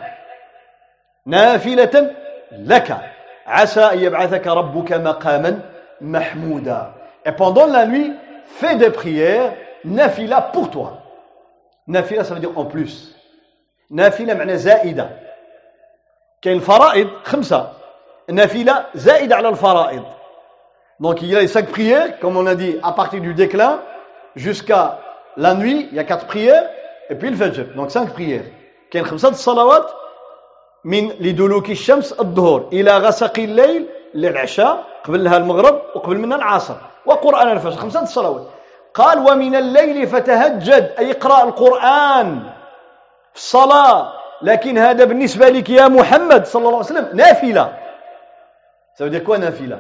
نافلة لك عسى أن يبعثك ربك مقاما محمودا et pendant la nuit fais des prières nafila pour toi nafila ça veut dire en plus nafila معنى زائدة كاين الفرائض خمسة nafila زائدة على الفرائض donc il y a les cinq prières comme on a dit à partir du déclin jusqu'à la nuit il y a quatre prières et puis le fajr donc cinq prières كاين خمسة الصلوات من لدلوك الشمس الظهر إلى غسق الليل للعشاء قبلها المغرب وقبل منها العصر وقرآن الفجر خمسة الصلوات قال ومن الليل فتهجد أي اقرأ القرآن في الصلاة لكن هذا بالنسبة لك يا محمد صلى الله عليه وسلم نافلة ça veut dire quoi نافلة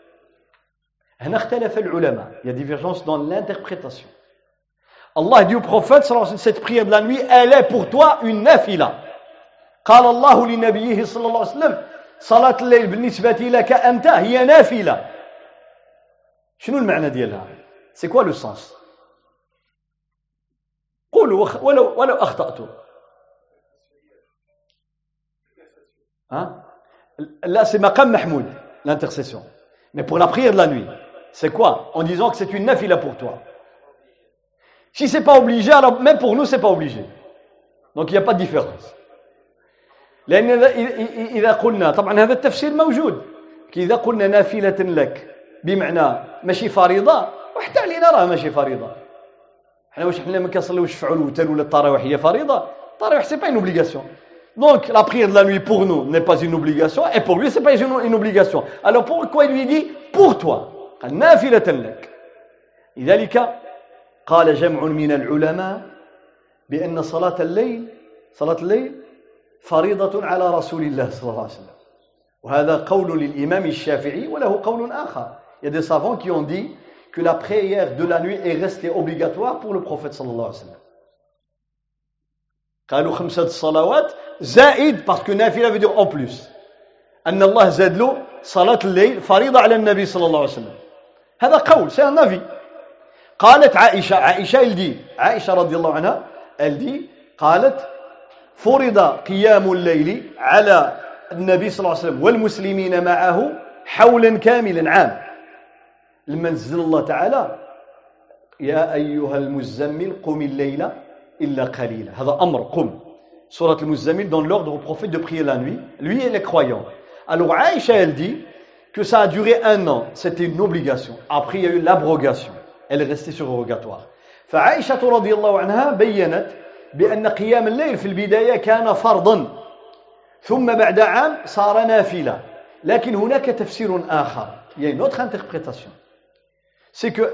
هنا اختلف العلماء il y a divergence dans l'interprétation Allah dit au prophète صلى الله عليه وسلم cette prière de la nuit elle est pour toi une nafila قال الله لنبيه صلى الله عليه وسلم صلاة الليل بالنسبة لك أنت هي نافلة شنو المعنى ديالها c'est quoi le sens قولوا ولو ولو أخطأت hein là c'est maqam mahmoud l'intercession mais pour la prière de la nuit c'est quoi en disant que c'est une nafila pour toi si c'est pas obligé alors même pour nous c'est pas obligé donc il n'y a pas de différence لأن إذا قلنا طبعا هذا التفسير موجود إذا قلنا نافلة لك بمعنى ماشي فريضة وحتى علينا راه ماشي فريضة حنا واش حنا ما كنصليوش شفعوا الوتر ولا التراويح هي فريضة التراويح c'est pas une obligation donc la prière de la nuit pour nous n'est pas une obligation et pour lui c'est pas une, une obligation alors pourquoi il lui dit pour toi قال نافلة لك لذلك قال جمع من العلماء بأن صلاة الليل صلاة الليل فريضة على رسول الله صلى الله عليه وسلم وهذا قول للإمام الشافعي وله قول آخر il y a des savants qui ont dit que la prière de la nuit est restée obligatoire pour le prophète صلى الله عليه وسلم قالوا خمسة الصلوات زائد parce que نافلة veut dire en plus أن الله زاد له صلاة الليل فريضة على النبي صلى الله عليه وسلم. هذا قول c'est un avis. قالت عائشة عائشة elle dit عائشة رضي الله عنها elle dit قالت فرض قيام الليل على النبي صلى الله عليه وسلم والمسلمين معه حولا كاملا عام. لما نزل الله تعالى يا أيها المزمل قم الليل إلا قليلا. هذا أمر قم. Surat al-Muzammil donne l'ordre au prophète de prier la nuit, lui et les croyants. Alors Aïcha elle dit que ça a duré un an, c'était une obligation. Après il y a eu l'abrogation, elle est restée surrogatoire. فعائشة رضي الله عنها بيّنت بأن قيام الليل في البداية كان فرضا ثم بعد عام صار نافلة. لكن هناك تفسير آخر. Il y a une autre interprétation. C'est que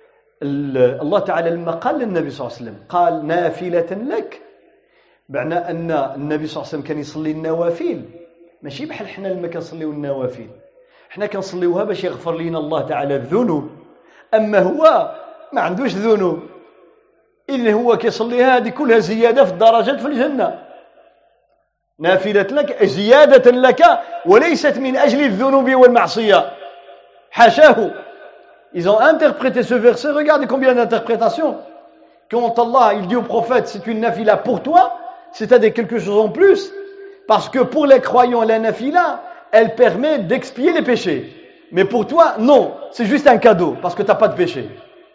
الله تعالى لما قال للنبي صلى الله عليه وسلم قال نافلة لك معنى أن النبي صلى الله عليه وسلم كان يصلي النوافل ماشي بحال حنا لما كنصليو النوافل حنا كنصليوها باش يغفر لنا الله تعالى الذنوب أما هو ما عندوش ذنوب إلا هو كيصليها هذه كلها زيادة في الدرجات في الجنة نافلة لك زيادة لك وليست من أجل الذنوب والمعصية حاشاه. Ils ont interprété ce verset, regardez combien d'interprétations. Quand Allah il dit au prophète c'est une nafila pour toi, c'est-à-dire quelque chose en plus, parce que pour les croyants la nafila elle permet d'expier les péchés, mais pour toi non, c'est juste un cadeau parce que tu n'as pas de péché.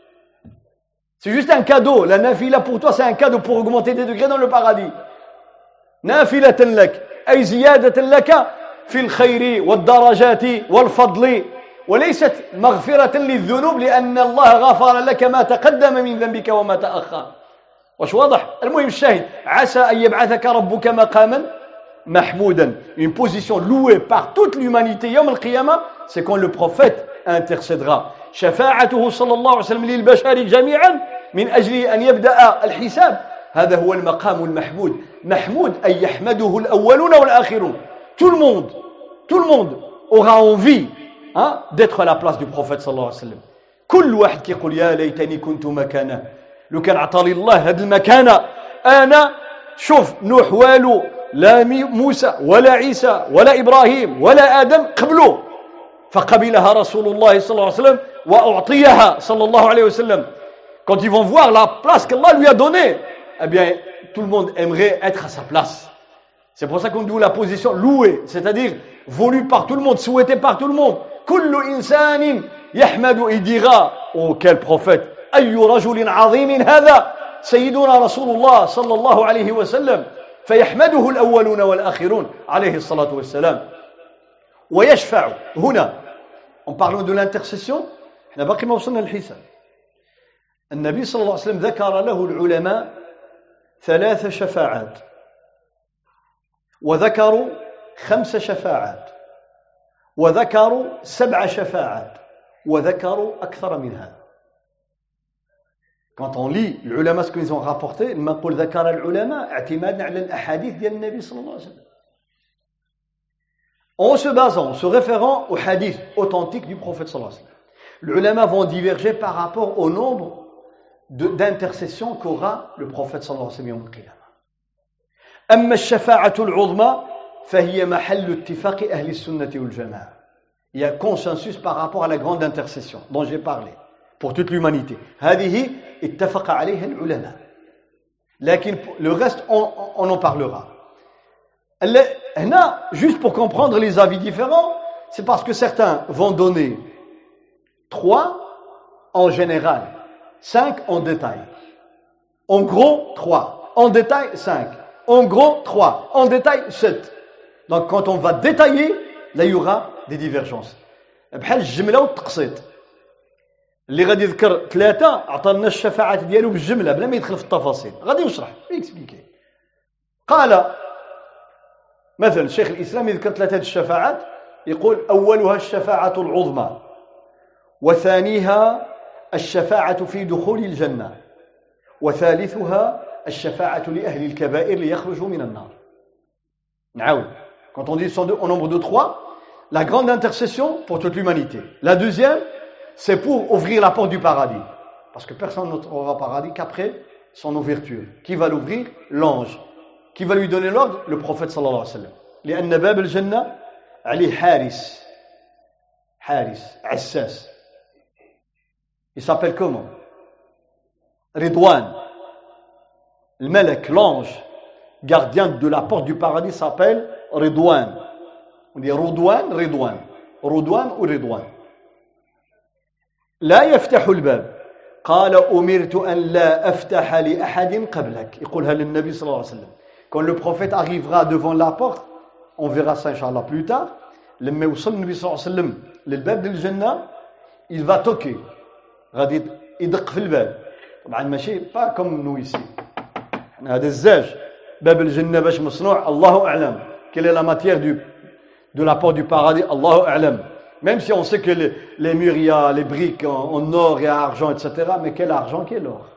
C'est juste un cadeau, la nafila pour toi c'est un cadeau pour augmenter des degrés dans le paradis. Nafilatan lak ay ziyadatan laka fil khayri wad darajati wal fadli وليست مغفرة للذنوب لأن الله غفر لك ما تقدم من ذنبك وما تأخر. واش واضح؟ المهم الشاهد عسى أن يبعثك ربك مقاما محمودا. Une position louée par toute l'humanité يوم القيامة, c'est quand le prophète intercédera. شفاعته صلى الله عليه وسلم للبشر جميعا من أجل أن يبدأ الحساب. هذا هو المقام المحمود. محمود أي يحمده الأولون والآخرون. Tout le monde, tout le monde aura envie Hein, d'être à la place du prophète sallallahu alayhi wa sallam. كل واحد كيقول يا ليتني كنت مكانه لو كان عطاني الله هذه المكانه انا شوف نوح والو لا موسى ولا عيسى ولا ابراهيم ولا ادم قبلوا فقبلها رسول الله صلى الله عليه وسلم واعطيها صلى الله عليه وسلم. Quand ils vont voir la place qu'Allah lui a donnée, eh bien tout le monde aimerait être à sa place. C'est pour ça qu'on dit la position louée, c'est-à-dire voulue par tout le monde, souhaitée par tout le monde. كل إنسان يحمد إدغاء. Oh quel prophète. أي رجل عظيم هذا سيدنا رسول الله صلى الله عليه وسلم فيحمده الأولون والآخرون عليه الصلاة والسلام. ويشفع هنا en parlant de l'intercession احنا باقي ما وصلنا للحساب. النبي صلى الله عليه وسلم ذكر له العلماء ثلاث شفاعات وذكروا خمس شفاعات وذكروا سبع شفاعات وذكروا أكثر من هذا. Quand on lit العلماء ce qu'ils ont rapporté, لما نقول ذكر العلماء اعتمادا على الأحاديث ديال النبي صلى الله عليه وسلم. En se basant, se référant aux hadiths authentiques du prophète صلى الله عليه وسلم. Les ulama vont diverger par rapport au nombre de, d'intercessions qu'aura le prophète صلى الله عليه وسلم يوم القيامة. أما الشفاعة العظمى فهي محل اتفاق أهل السنة والجماعة. Il y a consensus par rapport à la grande intercession dont j'ai parlé pour toute l'humanité. هذه اتفق عليها العلماء. لكن le reste on, on en parlera. هنا juste pour comprendre les avis différents, c'est parce que certains vont donner trois en général, cinq en détail. En gros trois, en détail cinq. En gros trois, en détail sept. Donc quand on va détailler, là il y aura des divergences. بحال الجمله والتقسيط اللي غادي يذكر ثلاثه عطانا الشفاعات ديالو بالجمله بلا ما يدخل في التفاصيل غادي يشرح يكسبليكي. قال مثلا شيخ الاسلام يذكر ثلاثه الشفاعات يقول اولها الشفاعه العظمى وثانيها الشفاعه في دخول الجنه وثالثها الشفاعه لاهل الكبائر ليخرجوا من النار. نعاود quand on dit au nombre de trois, la grande intercession pour toute l'humanité. La deuxième, c'est pour ouvrir la porte du paradis. Parce que personne n'aura paradis qu'après son ouverture. Qui va l'ouvrir? L'ange. Qui va lui donner l'ordre? Le prophète sallallahu alayhi wa sallam. لأن باب الجنة عليه حارس حارس عساس. Il s'appelle comment? Ridwan. Le malak, l'ange gardien de la porte du paradis s'appelle Ridwan. On dit Ridwan, Ridwan. Ridwan ou Ridwan. لا يفتح الباب. قال أمرت أن لا أفتح لأحد قبلك. يقولها للنبي صلى الله عليه وسلم. Quand le prophète arrivera devant la porte, on verra ça inchallah plus tard. لما يوصل النبي صلى الله عليه وسلم للباب ديال الجنة, il va toquer. غادي يدق في الباب. طبعا ماشي pas comme nous ici. هذا الزاج باب الجنة باش مصنوع الله أعلم. Quelle est la matière du, de la porte du paradis? Allah أعلم. Même si on sait que les, les murs, il y a les briques en, en or et en argent, et cetera. Mais quel argent, quel or?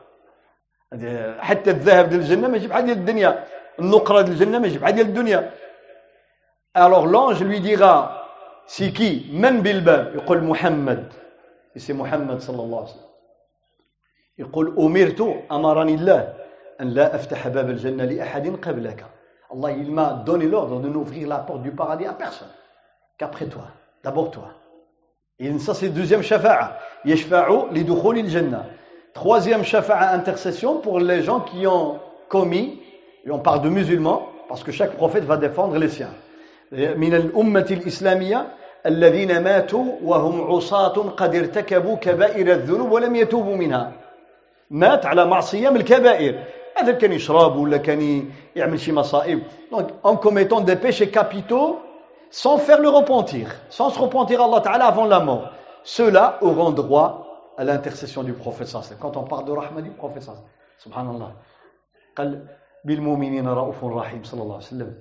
حتى الذهب ديال الجنة ماشي بحال ديال الدنيا. النقرة ديال الجنة ماشي بحال ديال الدنيا. Alors l'ange lui dira, c'est qui? من بالباب. يقول محمد. Et c'est Muhammad sallallahu alayhi wa sallam. يقول أمرت أمرني الله أن لا أفتح باب الجنة لأحد قبلك. Allah, il m'a donné l'ordre de n'ouvrir la porte du paradis à personne qu'après toi. D'abord toi. Et ça c'est le deuxième shafa'a. Yashfa'u li dukhuli al-jannah. Troisième shafa'a, intercession pour les gens qui ont commis, et on parle de musulmans, parce que chaque prophète va défendre les siens. من الأمة الإسلامية الذين ماتوا وهم عصاة قد ارتكبوا كبائر الذنوب ولم يتوبوا منها. مات على معصية من الكبائر. هذا كان يشرب ولا كان يعمل شي مصائب. Donc en commettant des péchés capitaux sans faire le repentir, sans se repentir à Allah Ta'ala avant la mort. Ceux-là auront droit à l'intercession du prophète sallallahu alayhi wa sallam. Quand on parle de rahma du prophète sallallahu alayhi wa sallam, subhanallah. قال بالمؤمنين رؤوف رحيم صلى الله عليه وسلم.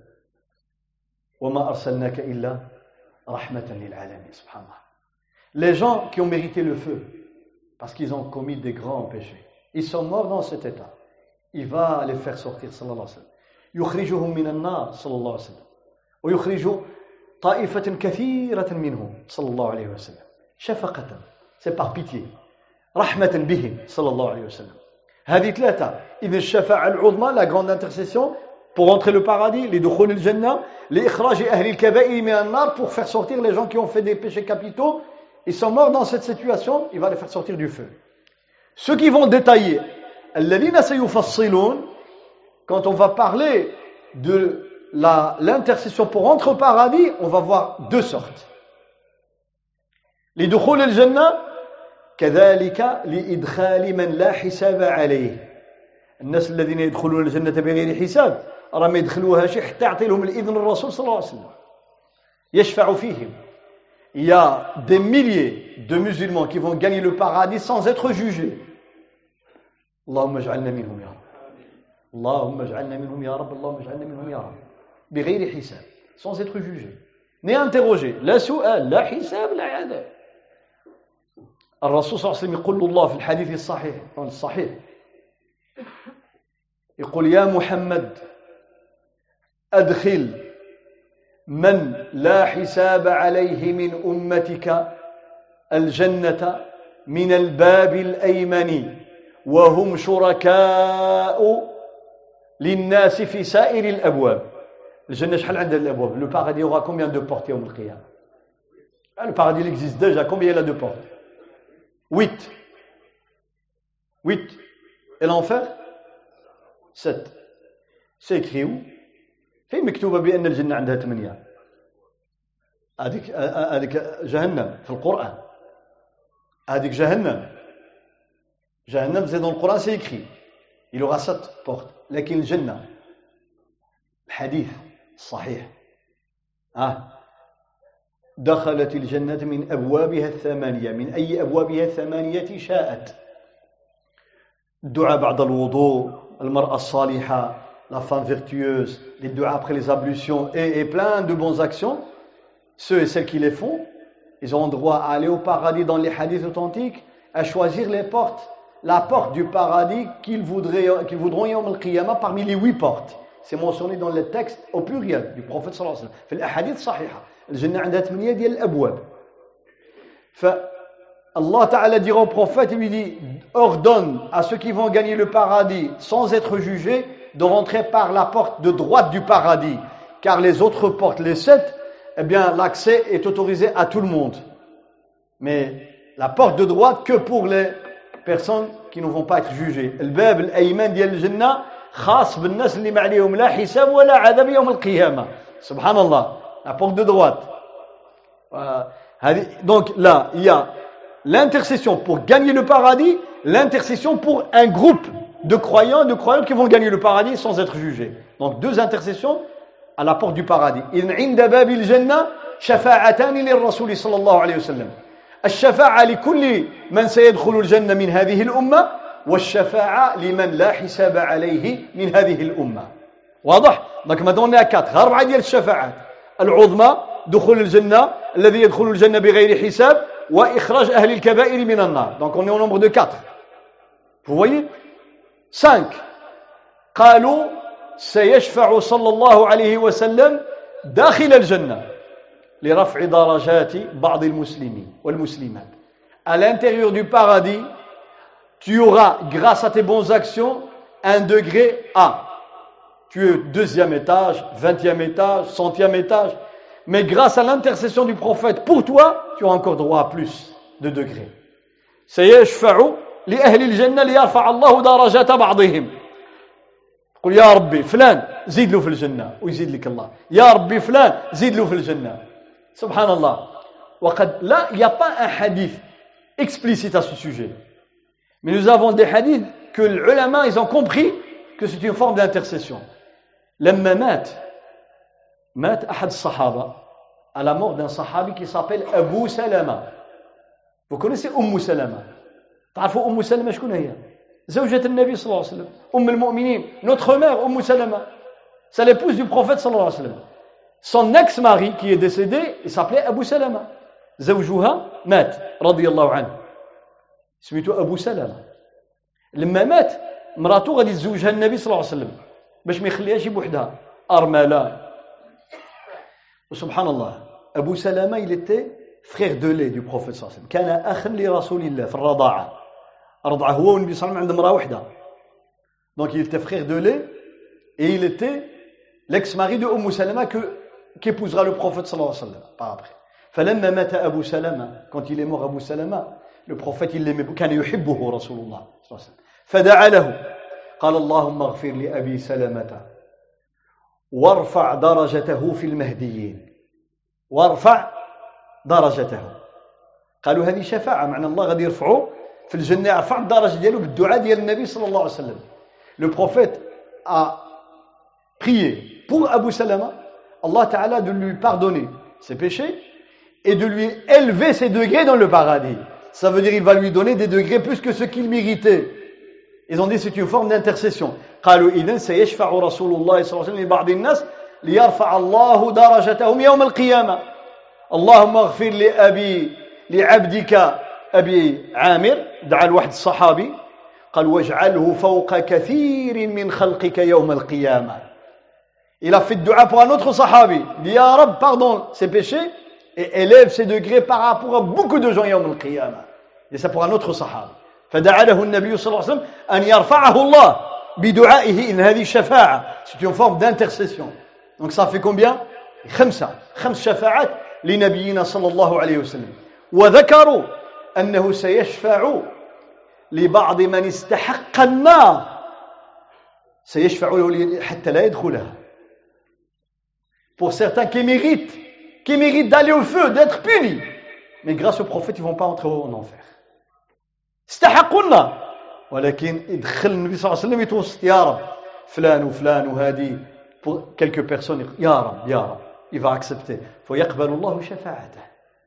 وما أرسلناك إلا رحمة للعالمين. Subhanallah. Les gens qui ont mérité le feu parce qu'ils ont commis des grands péchés, ils sont morts dans cet état. Il va les faire sortir sallallahu alayhi wa sallam. يخرجهم من النار صلى الله عليه وسلم. ويخرج طائفة كثيرة منهم صلى الله عليه وسلم. شفقة. C'est par pitié. رحمة بهم صلى الله عليه وسلم. هذه ثلاثة. إذن الشفاعة العظمى, la grande intercession pour entrer le paradis, لدخول الجنة, لإخراج أهل الكبائر من النار, pour faire sortir les gens qui ont fait des péchés capitaux. Ils sont morts dans cette situation, il va les faire sortir du feu. Ceux qui vont détailler, الذين سيفصلون, quand on va parler de la, l'intercession pour entrer au paradis, on va voir deux sortes. لدخول الجنة كذلك لإدخال من لا حساب عليه. الناس الذين يدخلون الجنة بغير حساب راه ما يدخلوهاش حتى يعطي لهم الإذن الرسول صلى الله عليه وسلم. يشفع فيهم. Il y a des milliers de musulmans qui vont gagner le paradis sans être jugés. اللهم اجعلنا منهم يا رب. اللهم اجعلنا منهم يا رب. اللهم اجعلنا منهم يا رب. بغير حساب, sans être jugés, ni interrogés. لا سؤال, لا حساب, لا عذاب. الرسول صلى الله عليه وسلم يقول الله في الحديث الصحيح الصحيح يقول يا محمد أدخل من لا حساب عليه من أمتك الجنة من الباب الأيمن وهم شركاء للناس في سائر الأبواب. الجنة شحال عندها الأبواب؟ Le paradis aura combien de portes يوم القيامة? Le paradis il existe déjà, combien il a de portes? Huit. Huit. Et l'enfer? Sept. C'est écrit où? فين مكتوبة بأن الجنة عندها ثمانية؟ هذيك هذيك جهنم في القرآن. هذيك جهنم. جهنم c'est dans le Coran, c'est écrit. Il aura sept portes. لكن الجنة الحديث الصحيح. آه. دخلت الجنة من أبوابها الثمانية. من أي أبوابها الثمانية شاءت. الدعاء بعد الوضوء, المرأة الصالحة, la femme vertueuse, les duas après les ablutions et, et plein de bonnes actions. Ceux et celles qui les font, ils ont droit à aller au paradis dans les hadiths authentiques, à choisir les portes, la porte du paradis qu'ils voudraient, qu'ils voudront yawm al-qiyamah parmi les huit portes. C'est mentionné dans les textes au pluriel du prophète sallallahu alayhi wa sallam. في الأحاديث الصحيحة. الجنة عندها ثمانية ديال الأبواب. فالله تعالى dira au prophète, il lui dit, ordonne à ceux qui vont gagner le paradis sans être jugés de rentrer par la porte de droite du paradis, car les autres portes, les sept, eh bien l'accès est autorisé à tout le monde. Mais la porte de droite que pour les personnes qui ne vont pas être jugées. الباب الأيمن ديال الجنة خاص بالناس اللي ما عليهم لا حساب ولا عذاب يوم القيامة. سبحان الله. La porte de droite. Donc là, il y a l'intercession pour gagner le paradis, l'intercession pour un groupe de croyants, de croyants qui vont gagner le paradis sans être jugés. Donc deux intercessions à la porte du paradis. إذن عند باب الجنة شفاعتان للرسول صلى الله عليه وسلم. الشفاعة لكل من سيدخل الجنة من هذه الأمة والشفاعة لمن لا حساب عليه من هذه الأمة. واضح؟ donc maintenant on est à quatre. أربعة ديال الشفاعات. العظمى دخول الجنة الذي يدخل الجنة بغير حساب وإخراج أهل الكبائر من النار. Donc on est au nombre de quatre. Vous voyez? cinq. قالوا سيشفع صلى الله عليه وسلم داخل الجنة لرفع درجات بعض المسلمين والمسلمات. À l'intérieur du paradis, tu auras, grâce à tes bonnes actions, un degré A. Tu es deuxième étage, vingtième étage, centième étage. Mais grâce à l'intercession du prophète, pour toi, tu as encore droit à plus de degrés. سيشفع لأهل الجنة ليرفع الله درجات بعضهم. قل يا ربي فلان زيد له في الجنة ويزيد لك الله. يا ربي فلان زيد له في الجنة. سبحان الله. وقد là, il n'y a pas un hadith explicite à ce sujet. Mais nous avons des hadiths que les ulama, ils ont compris que c'est une forme d'intercession. لما مات مات أحد الصحابة à la mort d'un sahabi qui s'appelle Abu Salama. Vous connaissez Umm Salama? تعرفوا أم سلمة شكون هي؟ زوجة النبي صلى الله عليه وسلم. أم المؤمنين. Notre mère Umm Salama. C'est l'épouse du prophète صلى الله عليه وسلم. Son ex-mari qui est décédé, il s'appelait Abu Salama. زوجها مات رضي الله عنه. سميته أبو سلمة. لما مات مراته غادي يتزوجها النبي صلى الله عليه وسلم باش ما يخليهاش بوحدها أرملة. وسبحان الله أبو سلمة il était frère de lait du prophète صلى الله عليه وسلم. كان أخا لرسول الله في الرضاعة. رضع هو والنبي صلى الله عليه وسلم عند امرأة واحدة. Donc il était frère de lait et il était l'ex-mari de Umm Salama que qu'épousera le prophète صلى الله عليه وسلم par après. فلما مات أبو سلمة, quand il est mort Abu Salama, le prophète il l'aimait, كان يحبه رسول الله صلى الله عليه وسلم. فدعا له قال اللهم اغفر لأبي سلمة وارفع درجته في المهديين وارفع درجته. قالوا هذه شفاعة معنى الله غادي يرفعوا في الجنة يرفع الدرجة ديالو بالدعاء ديال النبي صلى الله عليه وسلم. Le prophète a prié pour Abu Salama, Allah Ta'ala de lui pardonner ses péchés et de lui élever ses degrés dans le paradis. Ça veut dire qu'il va lui donner des degrés plus que ce qu'il méritait. Ils ont dit c'est une forme d'intercession. قالوا إذن سيشفع رسول الله صلى الله عليه وسلم لبعض الناس ليرفع الله درجتهم يوم القيامة. اللهم اغفر لأبي لعبدك أبي عامر. دعا الواحد الصحابي قال واجعله فوق كثير من خلقك يوم القيامة. Il a fait dua pour un autre sahabi. Il dit Ya Rab, pardonne ses péchés et élève ses degrés par rapport à beaucoup de gens يوم القيامة. Et c'est pour un autre sahabi. فدعا له النبي صلى الله عليه وسلم أن يرفعه الله بدعائه. إن هذه الشفاعة c'est une forme d'intercession. Donc ça fait combien? خمسة خمس شفاعات لنبينا صلى الله عليه وسلم. وذكروا أنه سيشفع لبعض من استحق النار سيشفع له حتى لا يدخلها. Pour certains qui méritent qui méritent d'aller au feu, d'être punis, mais grâce au prophète ils ne vont pas entrer en enfer. استحقوا النار ولكن يدخل النبي صلى الله عليه وسلم يتوسط يا رب فلان وفلان وهذه pour quelques personnes يا رب يا رب il va accepter فيقبل الله شفاعته.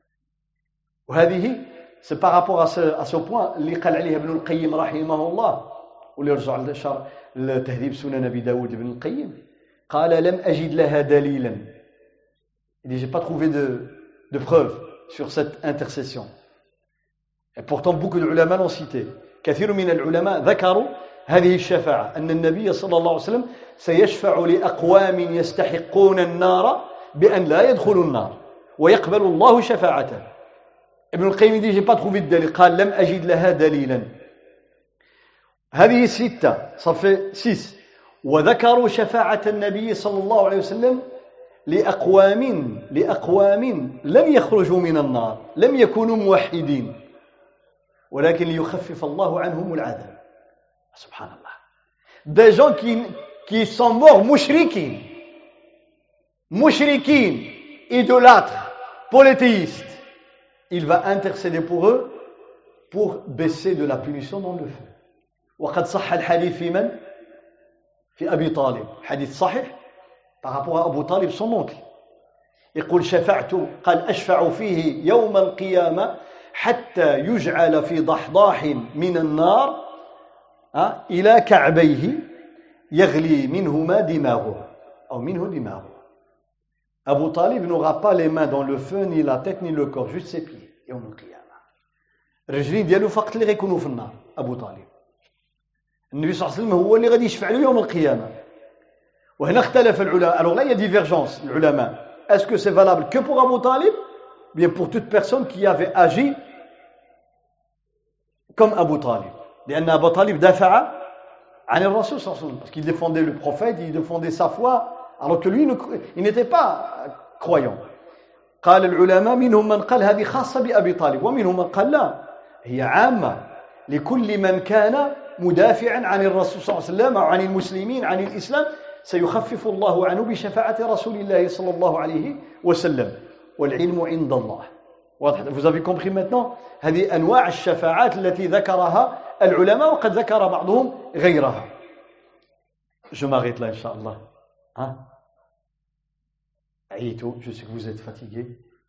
وهذه c'est par rapport à ce, à ce point اللي قال عليه ابن القيم رحمه الله واللي رجع لشرح لتهذيب سنن ابي داود ابن القيم قال لم أجد لها دليلا. Il dit j'ai pas trouvé de de preuve sur cette intercession. Et pourtant beaucoup de ulama l'ont cité. كثير من العلماء ذكروا هذه الشفاعة أن النبي صلى الله عليه وسلم سيشفع لأقوام يستحقون النار بأن لا يدخلوا النار ويقبل الله شفاعته. ابن القيم dit j'ai pas trouvé de دليل. قال لم أجد لها دليلا. هذه ستة ça fait six. وذكروا شفاعة النبي صلى الله عليه وسلم لأقوام لأقوام لم يخرجوا من النار لم يكونوا موحدين ولكن ليخفف الله عنهم العذاب. سبحان الله. Des gens qui, qui sont morts mouchriquins, mouchriquins, idolâtres, polythéistes. Il va intercéder pour eux pour baisser de la punition dans le feu. وقد صح الحديث في من؟ في أبي طالب. حديث صحيح par rapport à Abu Talib son oncle. يقول شفعت قال أشفع فيه يوم القيامة حتى يجعل في ضحضاح من النار إلى كعبيه يغلي منهما دماغه أو منه دماغه. Abu Talib n'aura pas les mains dans le feu ni la tête ni le corps, juste ses pieds يوم القيامة. الرجلين ديالو فقط اللي غيكونوا في النار. أبو طالب النبي صلى الله عليه وسلم هو اللي غادي يشفع له يوم القيامة. وهنا اختلف العلماء. Alors là il y a divergence العلماء. Est-ce que c'est valable que pour Abu Talib? Bien pour toute personne qui avait agi comme Abu Talib. لأن أبو طالب دافع عن الرسول صلى الله عليه وسلم parce qu'il défendait le prophète, il défendait sa foi alors que lui il n'était pas croyant. قال العلماء منهم من قال هذه خاصة بأبي طالب ومنهم من قال لا هي عامة لكل من كان مدافعا عن الرسول صلى الله عليه وسلم وعن المسلمين عن الإسلام سيخفف الله عنه بشفاعة رسول الله صلى الله عليه وسلم والعلم عند الله. واضح. Vous avez compris maintenant هذه أنواع الشفاعات التي ذكرها العلماء وقد ذكر بعضهم غيرها. Je m'arrête là إن شاء الله. Hein? عيتوا. Je sais que vous êtes fatigués.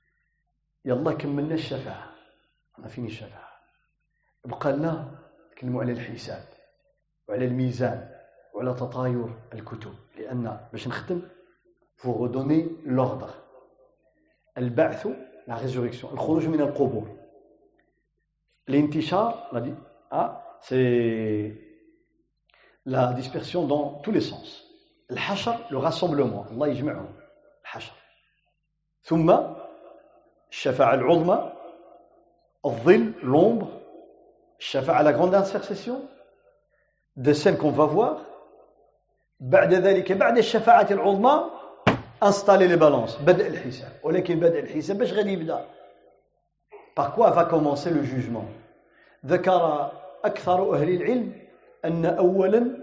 يلا كملنا الشفاعة. ما فيني الشفاعة. بقى لنا نتكلموا على الحساب وعلى الميزان وعلى تطاير الكتب لأن باش نختم faut redonner l'ordre. البعث la résurrection الخروج من القبور. الانتشار ah, c'est la dispersion dans tous les sens. الحشر le rassemblement الله يجمعهم الحشر. ثم الشفاعة العظمى الظل l'ombre الشفاعة la grande intercession des scènes qu'on va voir. بعد ذلك بعد الشفاعة العظمى installer les balances بدء الحساب. ولكن بدء الحساب باش غادي يبدا par quoi va commencer le jugement. ذكر أكثر أهل العلم أن أولا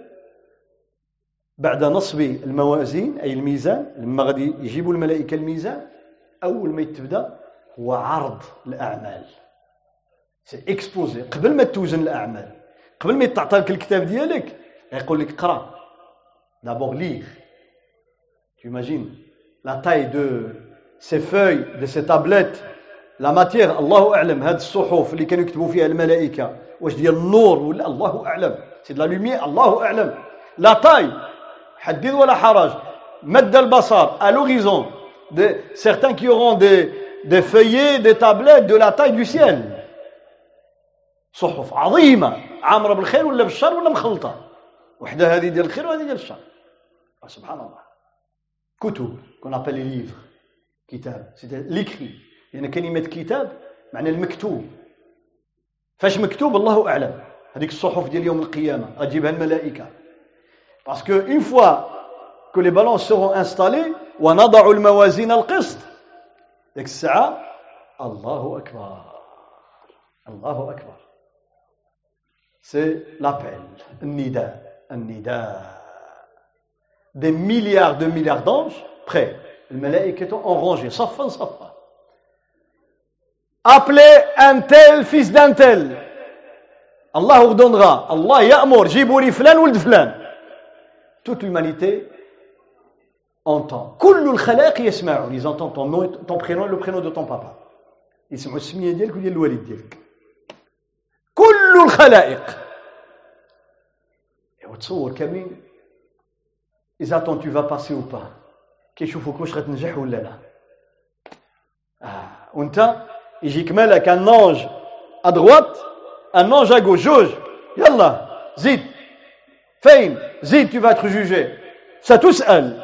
بعد نصب الموازين أي الميزان لما غادي يجيبوا الملائكة الميزان أول ما يتبدا هو عرض الأعمال. سي اكسبوزي قبل ما توزن الأعمال قبل ما يتعطى لك الكتاب ديالك يقول لك قرأ d'abord lire. Tu imagines la taille de ces feuilles de ces tablettes la matière الله أعلم. هاد الصحف اللي كانوا يكتبوا فيها الملائكة واش ديال النور ولا الله أعلم. سي de la lumière الله أعلم. la taille حدث ولا حرج. مد البصر à l'horizon de certains qui auront des des feuillets des tablettes de la taille du ciel. صحف عظيمة عامرة بالخير ولا بالشر ولا مخلطة. وحدة هذه ديال الخير وهذه ديال الشر. سبحان الله. كتب qu'on appelle les livres. كتاب c'est l'écrit. يعني كلمة كتاب معنى المكتوب. فاش مكتوب الله أعلم. هذيك الصحف ديال يوم القيامة غتجيبها الملائكة. Parce que une fois que les balances seront installées ونضع الموازين القسط ديك الساعة الله أكبر. الله أكبر. C'est l'appel, النداء, النداء. Des milliards de milliards d'anges prêts. الملائكة en rangée, صفا صفا. Appelez un tel fils d'un tel. Allah ordonnera. Allah يأمر جيبوا لي فلان ولد فلان. Toute l'humanité entend. كل الخلائق يسمعون. Ils entendent ton nom, ton prénom et le prénom de ton papa. يسمعوا السمية ديالك وديال الوالد ديالك. كل الخلائق. وتصور كمين إذا attends tu vas passer ou pas كيشوفوك واش غتنجح ولا لا. آه. وانت يجيك ملك un ange à droite un ange à gauche جوج يلا زيد فين زيد tu vas être jugé ستسأل.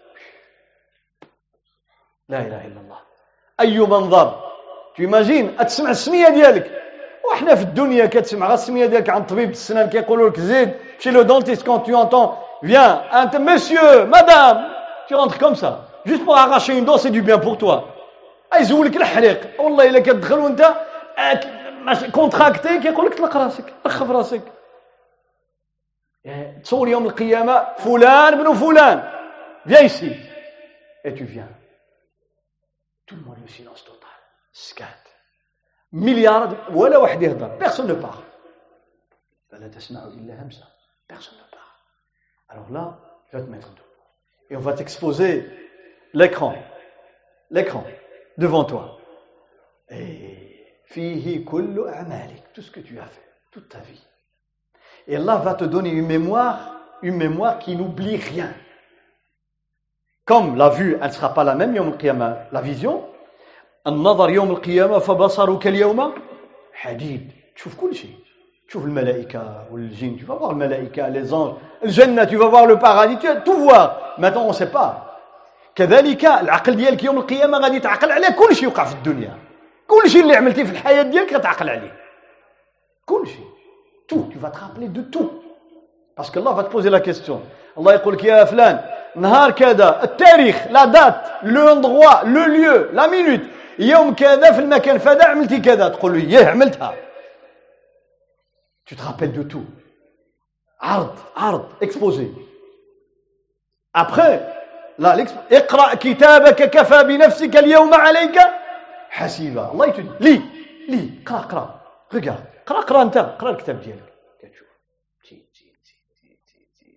لا إله إلا الله. أي منظر. tu imagines أتسمع السمية ديالك وحنا في الدنيا كتسمع غير السميه ديالك عند طبيب السنان كيقولوا لك زيد شي لو دونتيست كون tu entends Viens, un t- monsieur, madame, tu rentres comme ça. Juste pour arracher une dent, c'est du bien pour toi. يزولك الحريق والله الا كتدخل وانت كونتراكتي كيقول لك طلق راسك رخف راسك تصور يوم القيامه فلان بن فلان viens ici et tu viens tout le monde le silence total سكات مليار ولا واحد يهضر personne ne parle فلا تسمع الا همسه personne ne parle alors là tu vas te mettre debout et on va t'exposer l'écran l'écran devant toi. Et fihi kullu a'malik, tout ce que tu as fait, toute ta vie. Et Allah va te donner une mémoire, une mémoire qui n'oublie rien. Comme la vue, elle ne sera pas la même yawm al-qiyamah, la vision. النظر يوم القيامة فبصرك اليوم حديد. تشوف كل شيء. تشوف الملائكة والجن, tu vas voir le malaïka, les anges, le jannah, tu vas voir le paradis, tu vas tout voir. Maintenant on ne sait pas. كذلك العقل ديالك يوم القيامه غادي تعقل على كل شيء يوقع في الدنيا كل شيء اللي عملتيه في الحياه ديالك غتعقل عليه كل شيء tout tu vas te rappeler de tout parce que Allah va te poser la question Allah يقول لك يا فلان نهار كذا التاريخ لا دات l'endroit le lieu la minute يوم كذا في المكان فذا عملتي كذا تقول له ياه عملتها tu te rappelles de tout عرض عرض exposé après لا اقرأ كتابك كفى بنفسك اليوم عليك حسيبا الله يتدي لي لي قرأ قرأ regarde قرأ قرأ أنت قرأ الكتاب ديالك كتشوف تي تي تي تي تي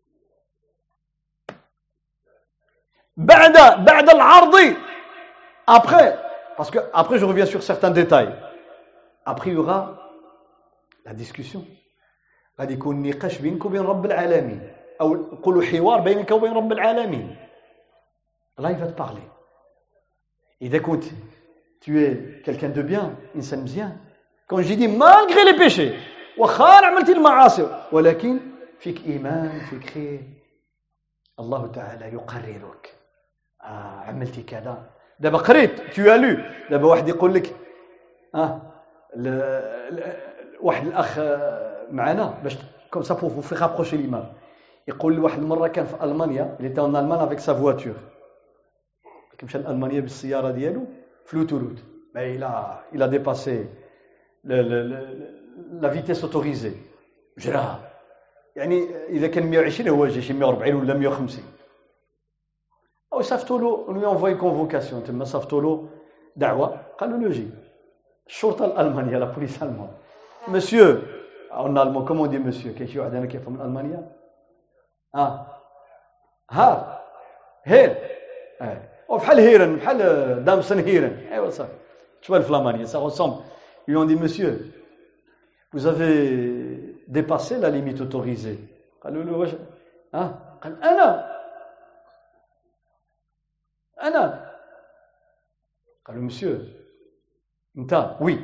بعد بعد العرض après parce que après je reviens sur certains détails après il y aura la discussion غادي يكون نقاش بينك وبين رب العالمين أو نقولوا حوار بينك وبين رب العالمين. Là, il va te parler. إذا كنت tu es quelqu'un de bien, إنسان مزيان. Quand je dis malgré les péchés, واخا عملتي المعاصي ولكن فيك إيمان فيك خير. الله تعالى يقررك. آه عملتي كذا. دابا قريت tu as lu. دابا واحد يقول لك آه واحد الأخ معنا باش comme ça pour vous faire rapprocher l'imam. يقول لي واحد المره كان في المانيا اللي تاو المان افيك سا فواتور كيمشى لالمانيا بالسياره ديالو في لوتوروت مي الى الى ديباسي لا فيتيس اوتوريزي جراها يعني اذا كان مية وعشرين هو جا شي مية وأربعين ولا مية وخمسين او صيفطوا له ني انفوي كونفوكاسيون تما صيفطوا له دعوه قالوا له جي الشرطه الالمانيه لا بوليس المان مسيو اون المون كومون دي مسيو كاين شي واحد هنا كيفهم من المانيا اه هار هير اي او بحال هيرن بحال دامسن هيرن ايوا صافي شوف الفلامانيه ça ressemble ils lui ont dit monsieur vous avez dépassé la limite autorisée قالوا له واش اه قال انا انا قالوا monsieur انت oui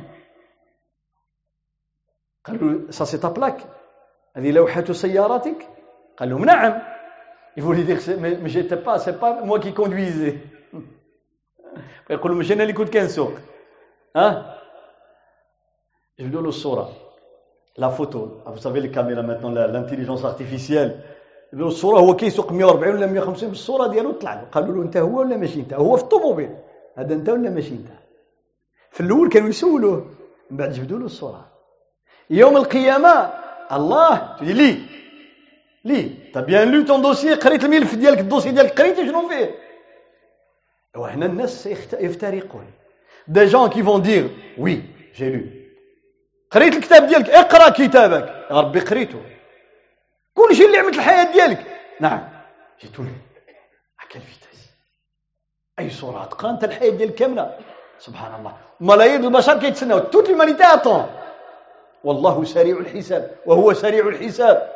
قالوا ça c'est ta plaque هذه لوحه سيارتك قال لهم نعم il voulait dire mais, mais j'étais pas c'est pas moi qui conduisais يقول لهم مش انا اللي كنت كنسوق ها جبدوا له الصوره la photo vous savez les caméras maintenant l'intelligence artificielle جبدوا له الصوره هو كيسوق مية وأربعين ولا مية وخمسين بالصوره ديالو طلع له قالوا له انت هو ولا ماشي انت هو في الطوموبيل هذا انت ولا ماشي انت في الاول كانوا يسولوه من بعد جبدوا له الصوره يوم القيامه الله تقول لي لي t'as bien lu ton dossier قريت الملف ديالك الدوسي ديالك قريتي شنو فيه وهنا الناس يفترقون des gens qui vont dire oui j'ai lu قريت الكتاب ديالك اقرا كتابك يا ربي قريته كل شيء اللي عملت الحياه ديالك نعم جيت لي à quelle vitesse اي صوره تقرا انت الحياه ديالك كامله سبحان الله ملايين البشر كيتسناو toute l'humanité attend والله سريع الحساب وهو سريع الحساب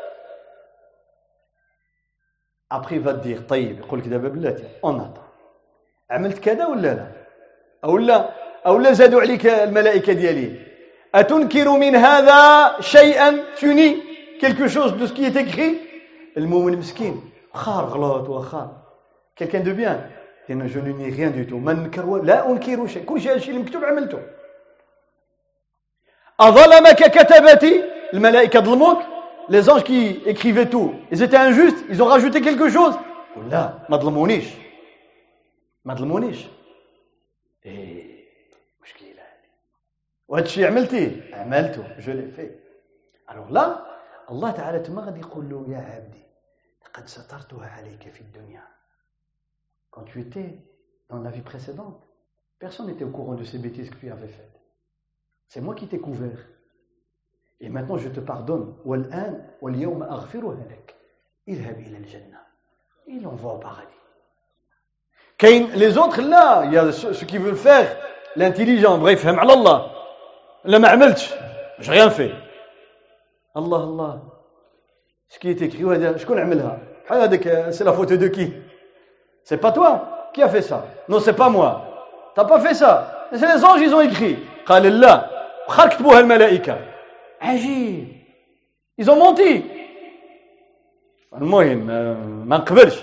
après il va te dire طيب يقول لك دابا بلاتي on attend عملت كذا ولا لا او لا او لا زادوا عليك الملائكه ديالي اتنكر من هذا شيئا توني quelque chose de ce qui est écrit المؤمن مسكين خار غلط وخار quelqu'un de bien لأن je ne nie rien du tout ما ننكر لا انكر شيء كل شيء الشيء اللي مكتوب عملته أظلمك كتبتي الملائكة ظلموك les anges qui écrivaient tout, ils étaient injustes, ils ont rajouté quelque chose. لا ما ظلمونيش ما ظلمونيش ايه مشكله هذه وهذا الشيء عملتيه عملته je l'ai fait. alors là الله تعالى تما غادي يقول له يا عبدي لقد سترتها عليك في الدنيا. quand tu étais dans la vie précédente, personne n'était au courant de ces bêtises que tu avais faites. C'est moi qui t'ai couvert. Et maintenant je te pardonne. والآن واليوم أغفرها لك. اذهب إلى الجنة. Il envoie au paradis. كاين les autres là, il y a ceux qui veulent faire l'intelligent, bref, يفهم على الله. لا ما عملتش, j'ai rien fait. الله الله. Ce qui est écrit, وهذا شكون عملها؟ بحال هذاك c'est la faute de qui? C'est pas toi qui a fait ça. Non, c'est pas moi. T'as pas fait ça. C'est les anges, ils ont écrit. قال لا. وخا كتبوها الملائكة. عجيب. Ils ont menti. المهم ما نقبلش.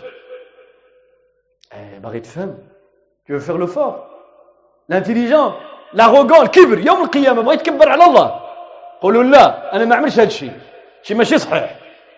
باغي تفهم. Tu veux faire le fort. L'intelligent, l'arrogant, الكبر يوم القيامة بغى يتكبر على الله. قولوا لا أنا ما أعملش هذا الشيء. شيء ماشي صحيح.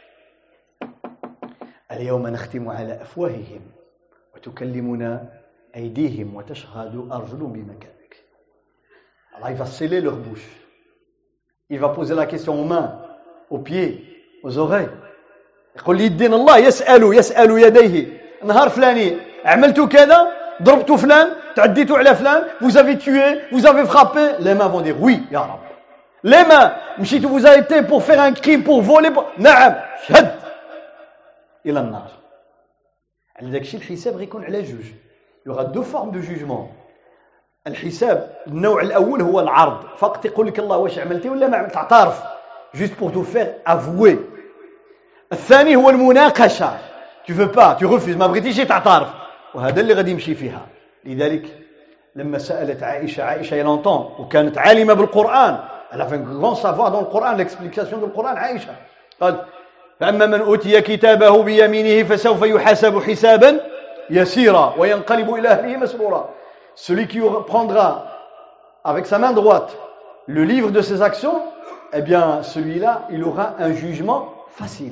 اليوم نختم على أفواههم وتكلمنا أيديهم وتشهد أرجلهم بما كانوا يكسبون. Allah il va sceller leur bouche. Il va poser la question aux mains, aux pieds, aux oreilles. يقول يدين الله يسأل يسأل يديه نهار فلاني عملتوا كذا ضربتوا فلان تعديتوا على فلان vous avez tué vous avez frappé les mains vont dire oui يا رب les mains مشيتوا vous avez été pour faire un crime pour voler pour... نعم شهد إلى النار. على داك الشيء الحساب غيكون على جوج. il y aura deux formes de jugement. الحساب النوع الأول هو العرض فقط يقول لك الله واش عملتي ولا ما عملت تعترف juste pour te faire avouer. الثاني هو المناقشة. tu veux pas tu refuses ما بغيتيش تعترف وهذا اللي غادي يمشي فيها. لذلك لما سألت عائشة عائشة il y a longtemps وكانت عالمة بالقرآن elle avait un grand savoir dans le Coran l'explication du Coran عائشة قال فأما من أوتي كتابه بيمينه فسوف يحاسب حسابا يسيرا وينقلب إلى أهله مسرورا. Celui qui prendra avec sa main droite le livre de ses actions, eh bien celui-là il aura un jugement facile.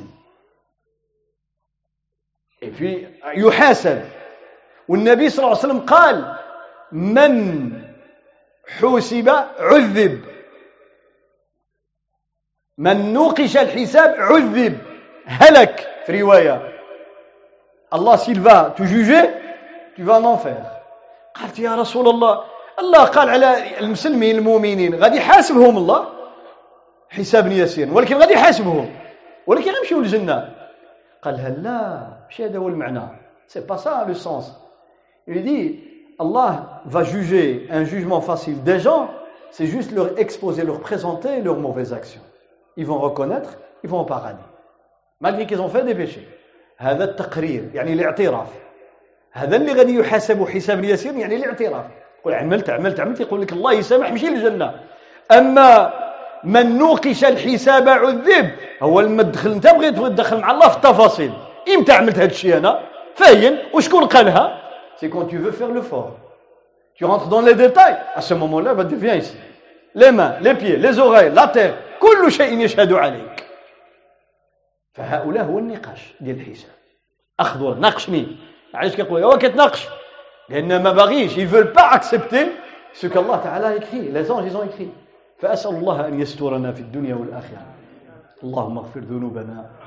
Et puis يحاسب. والنبي صلى الله عليه وسلم قال من حوسب عذب من نوقش الحساب عذب هلك في رواية. Allah s'il va te juger tu vas en enfer. قالت يا رسول الله الله قال على المسلمين المؤمنين غادي يحاسبهم الله حساب يسير ولكن غادي يحاسبهم ولكن غيمشيو للجنة. قال لها لا ماشي هذا هو المعنى. c'est pas ça le sens. il dit Allah va juger un jugement facile des gens, c'est juste leur exposer, leur présenter leurs mauvaises actions. Ils vont reconnaître, ils vont au paradis malgré qu'ils ont fait des péchés. هذا التقرير يعني الاعتراف. هذا اللي غادي يحاسب حساب يسير يعني الاعتراف. يقول عملت عملت عملت يقول لك الله يسامح مشي للجنة. أما من نوقش الحساب عذب هو لما تدخل انت بغيت تدخل مع الله في التفاصيل. امتى عملت هذا الشيء انا فاين وشكون قالها. c'est quand tu veux faire le fort tu rentres dans les détails à ce moment-là va dire viens ici les mains les pieds les oreilles la terre كل شيء يشهد عليك. فهؤلاء هو النقاش ديال الحساب. اخذوا ناقشني علاش كيقولوا هو كتناقش لان ما باغيش ils veulent pas accepter ce qu'Allah Ta'ala a écrit. les anges ils ont écrit. فأسأل الله أن يسترنا في الدنيا والآخرة. اللهم اغفر ذنوبنا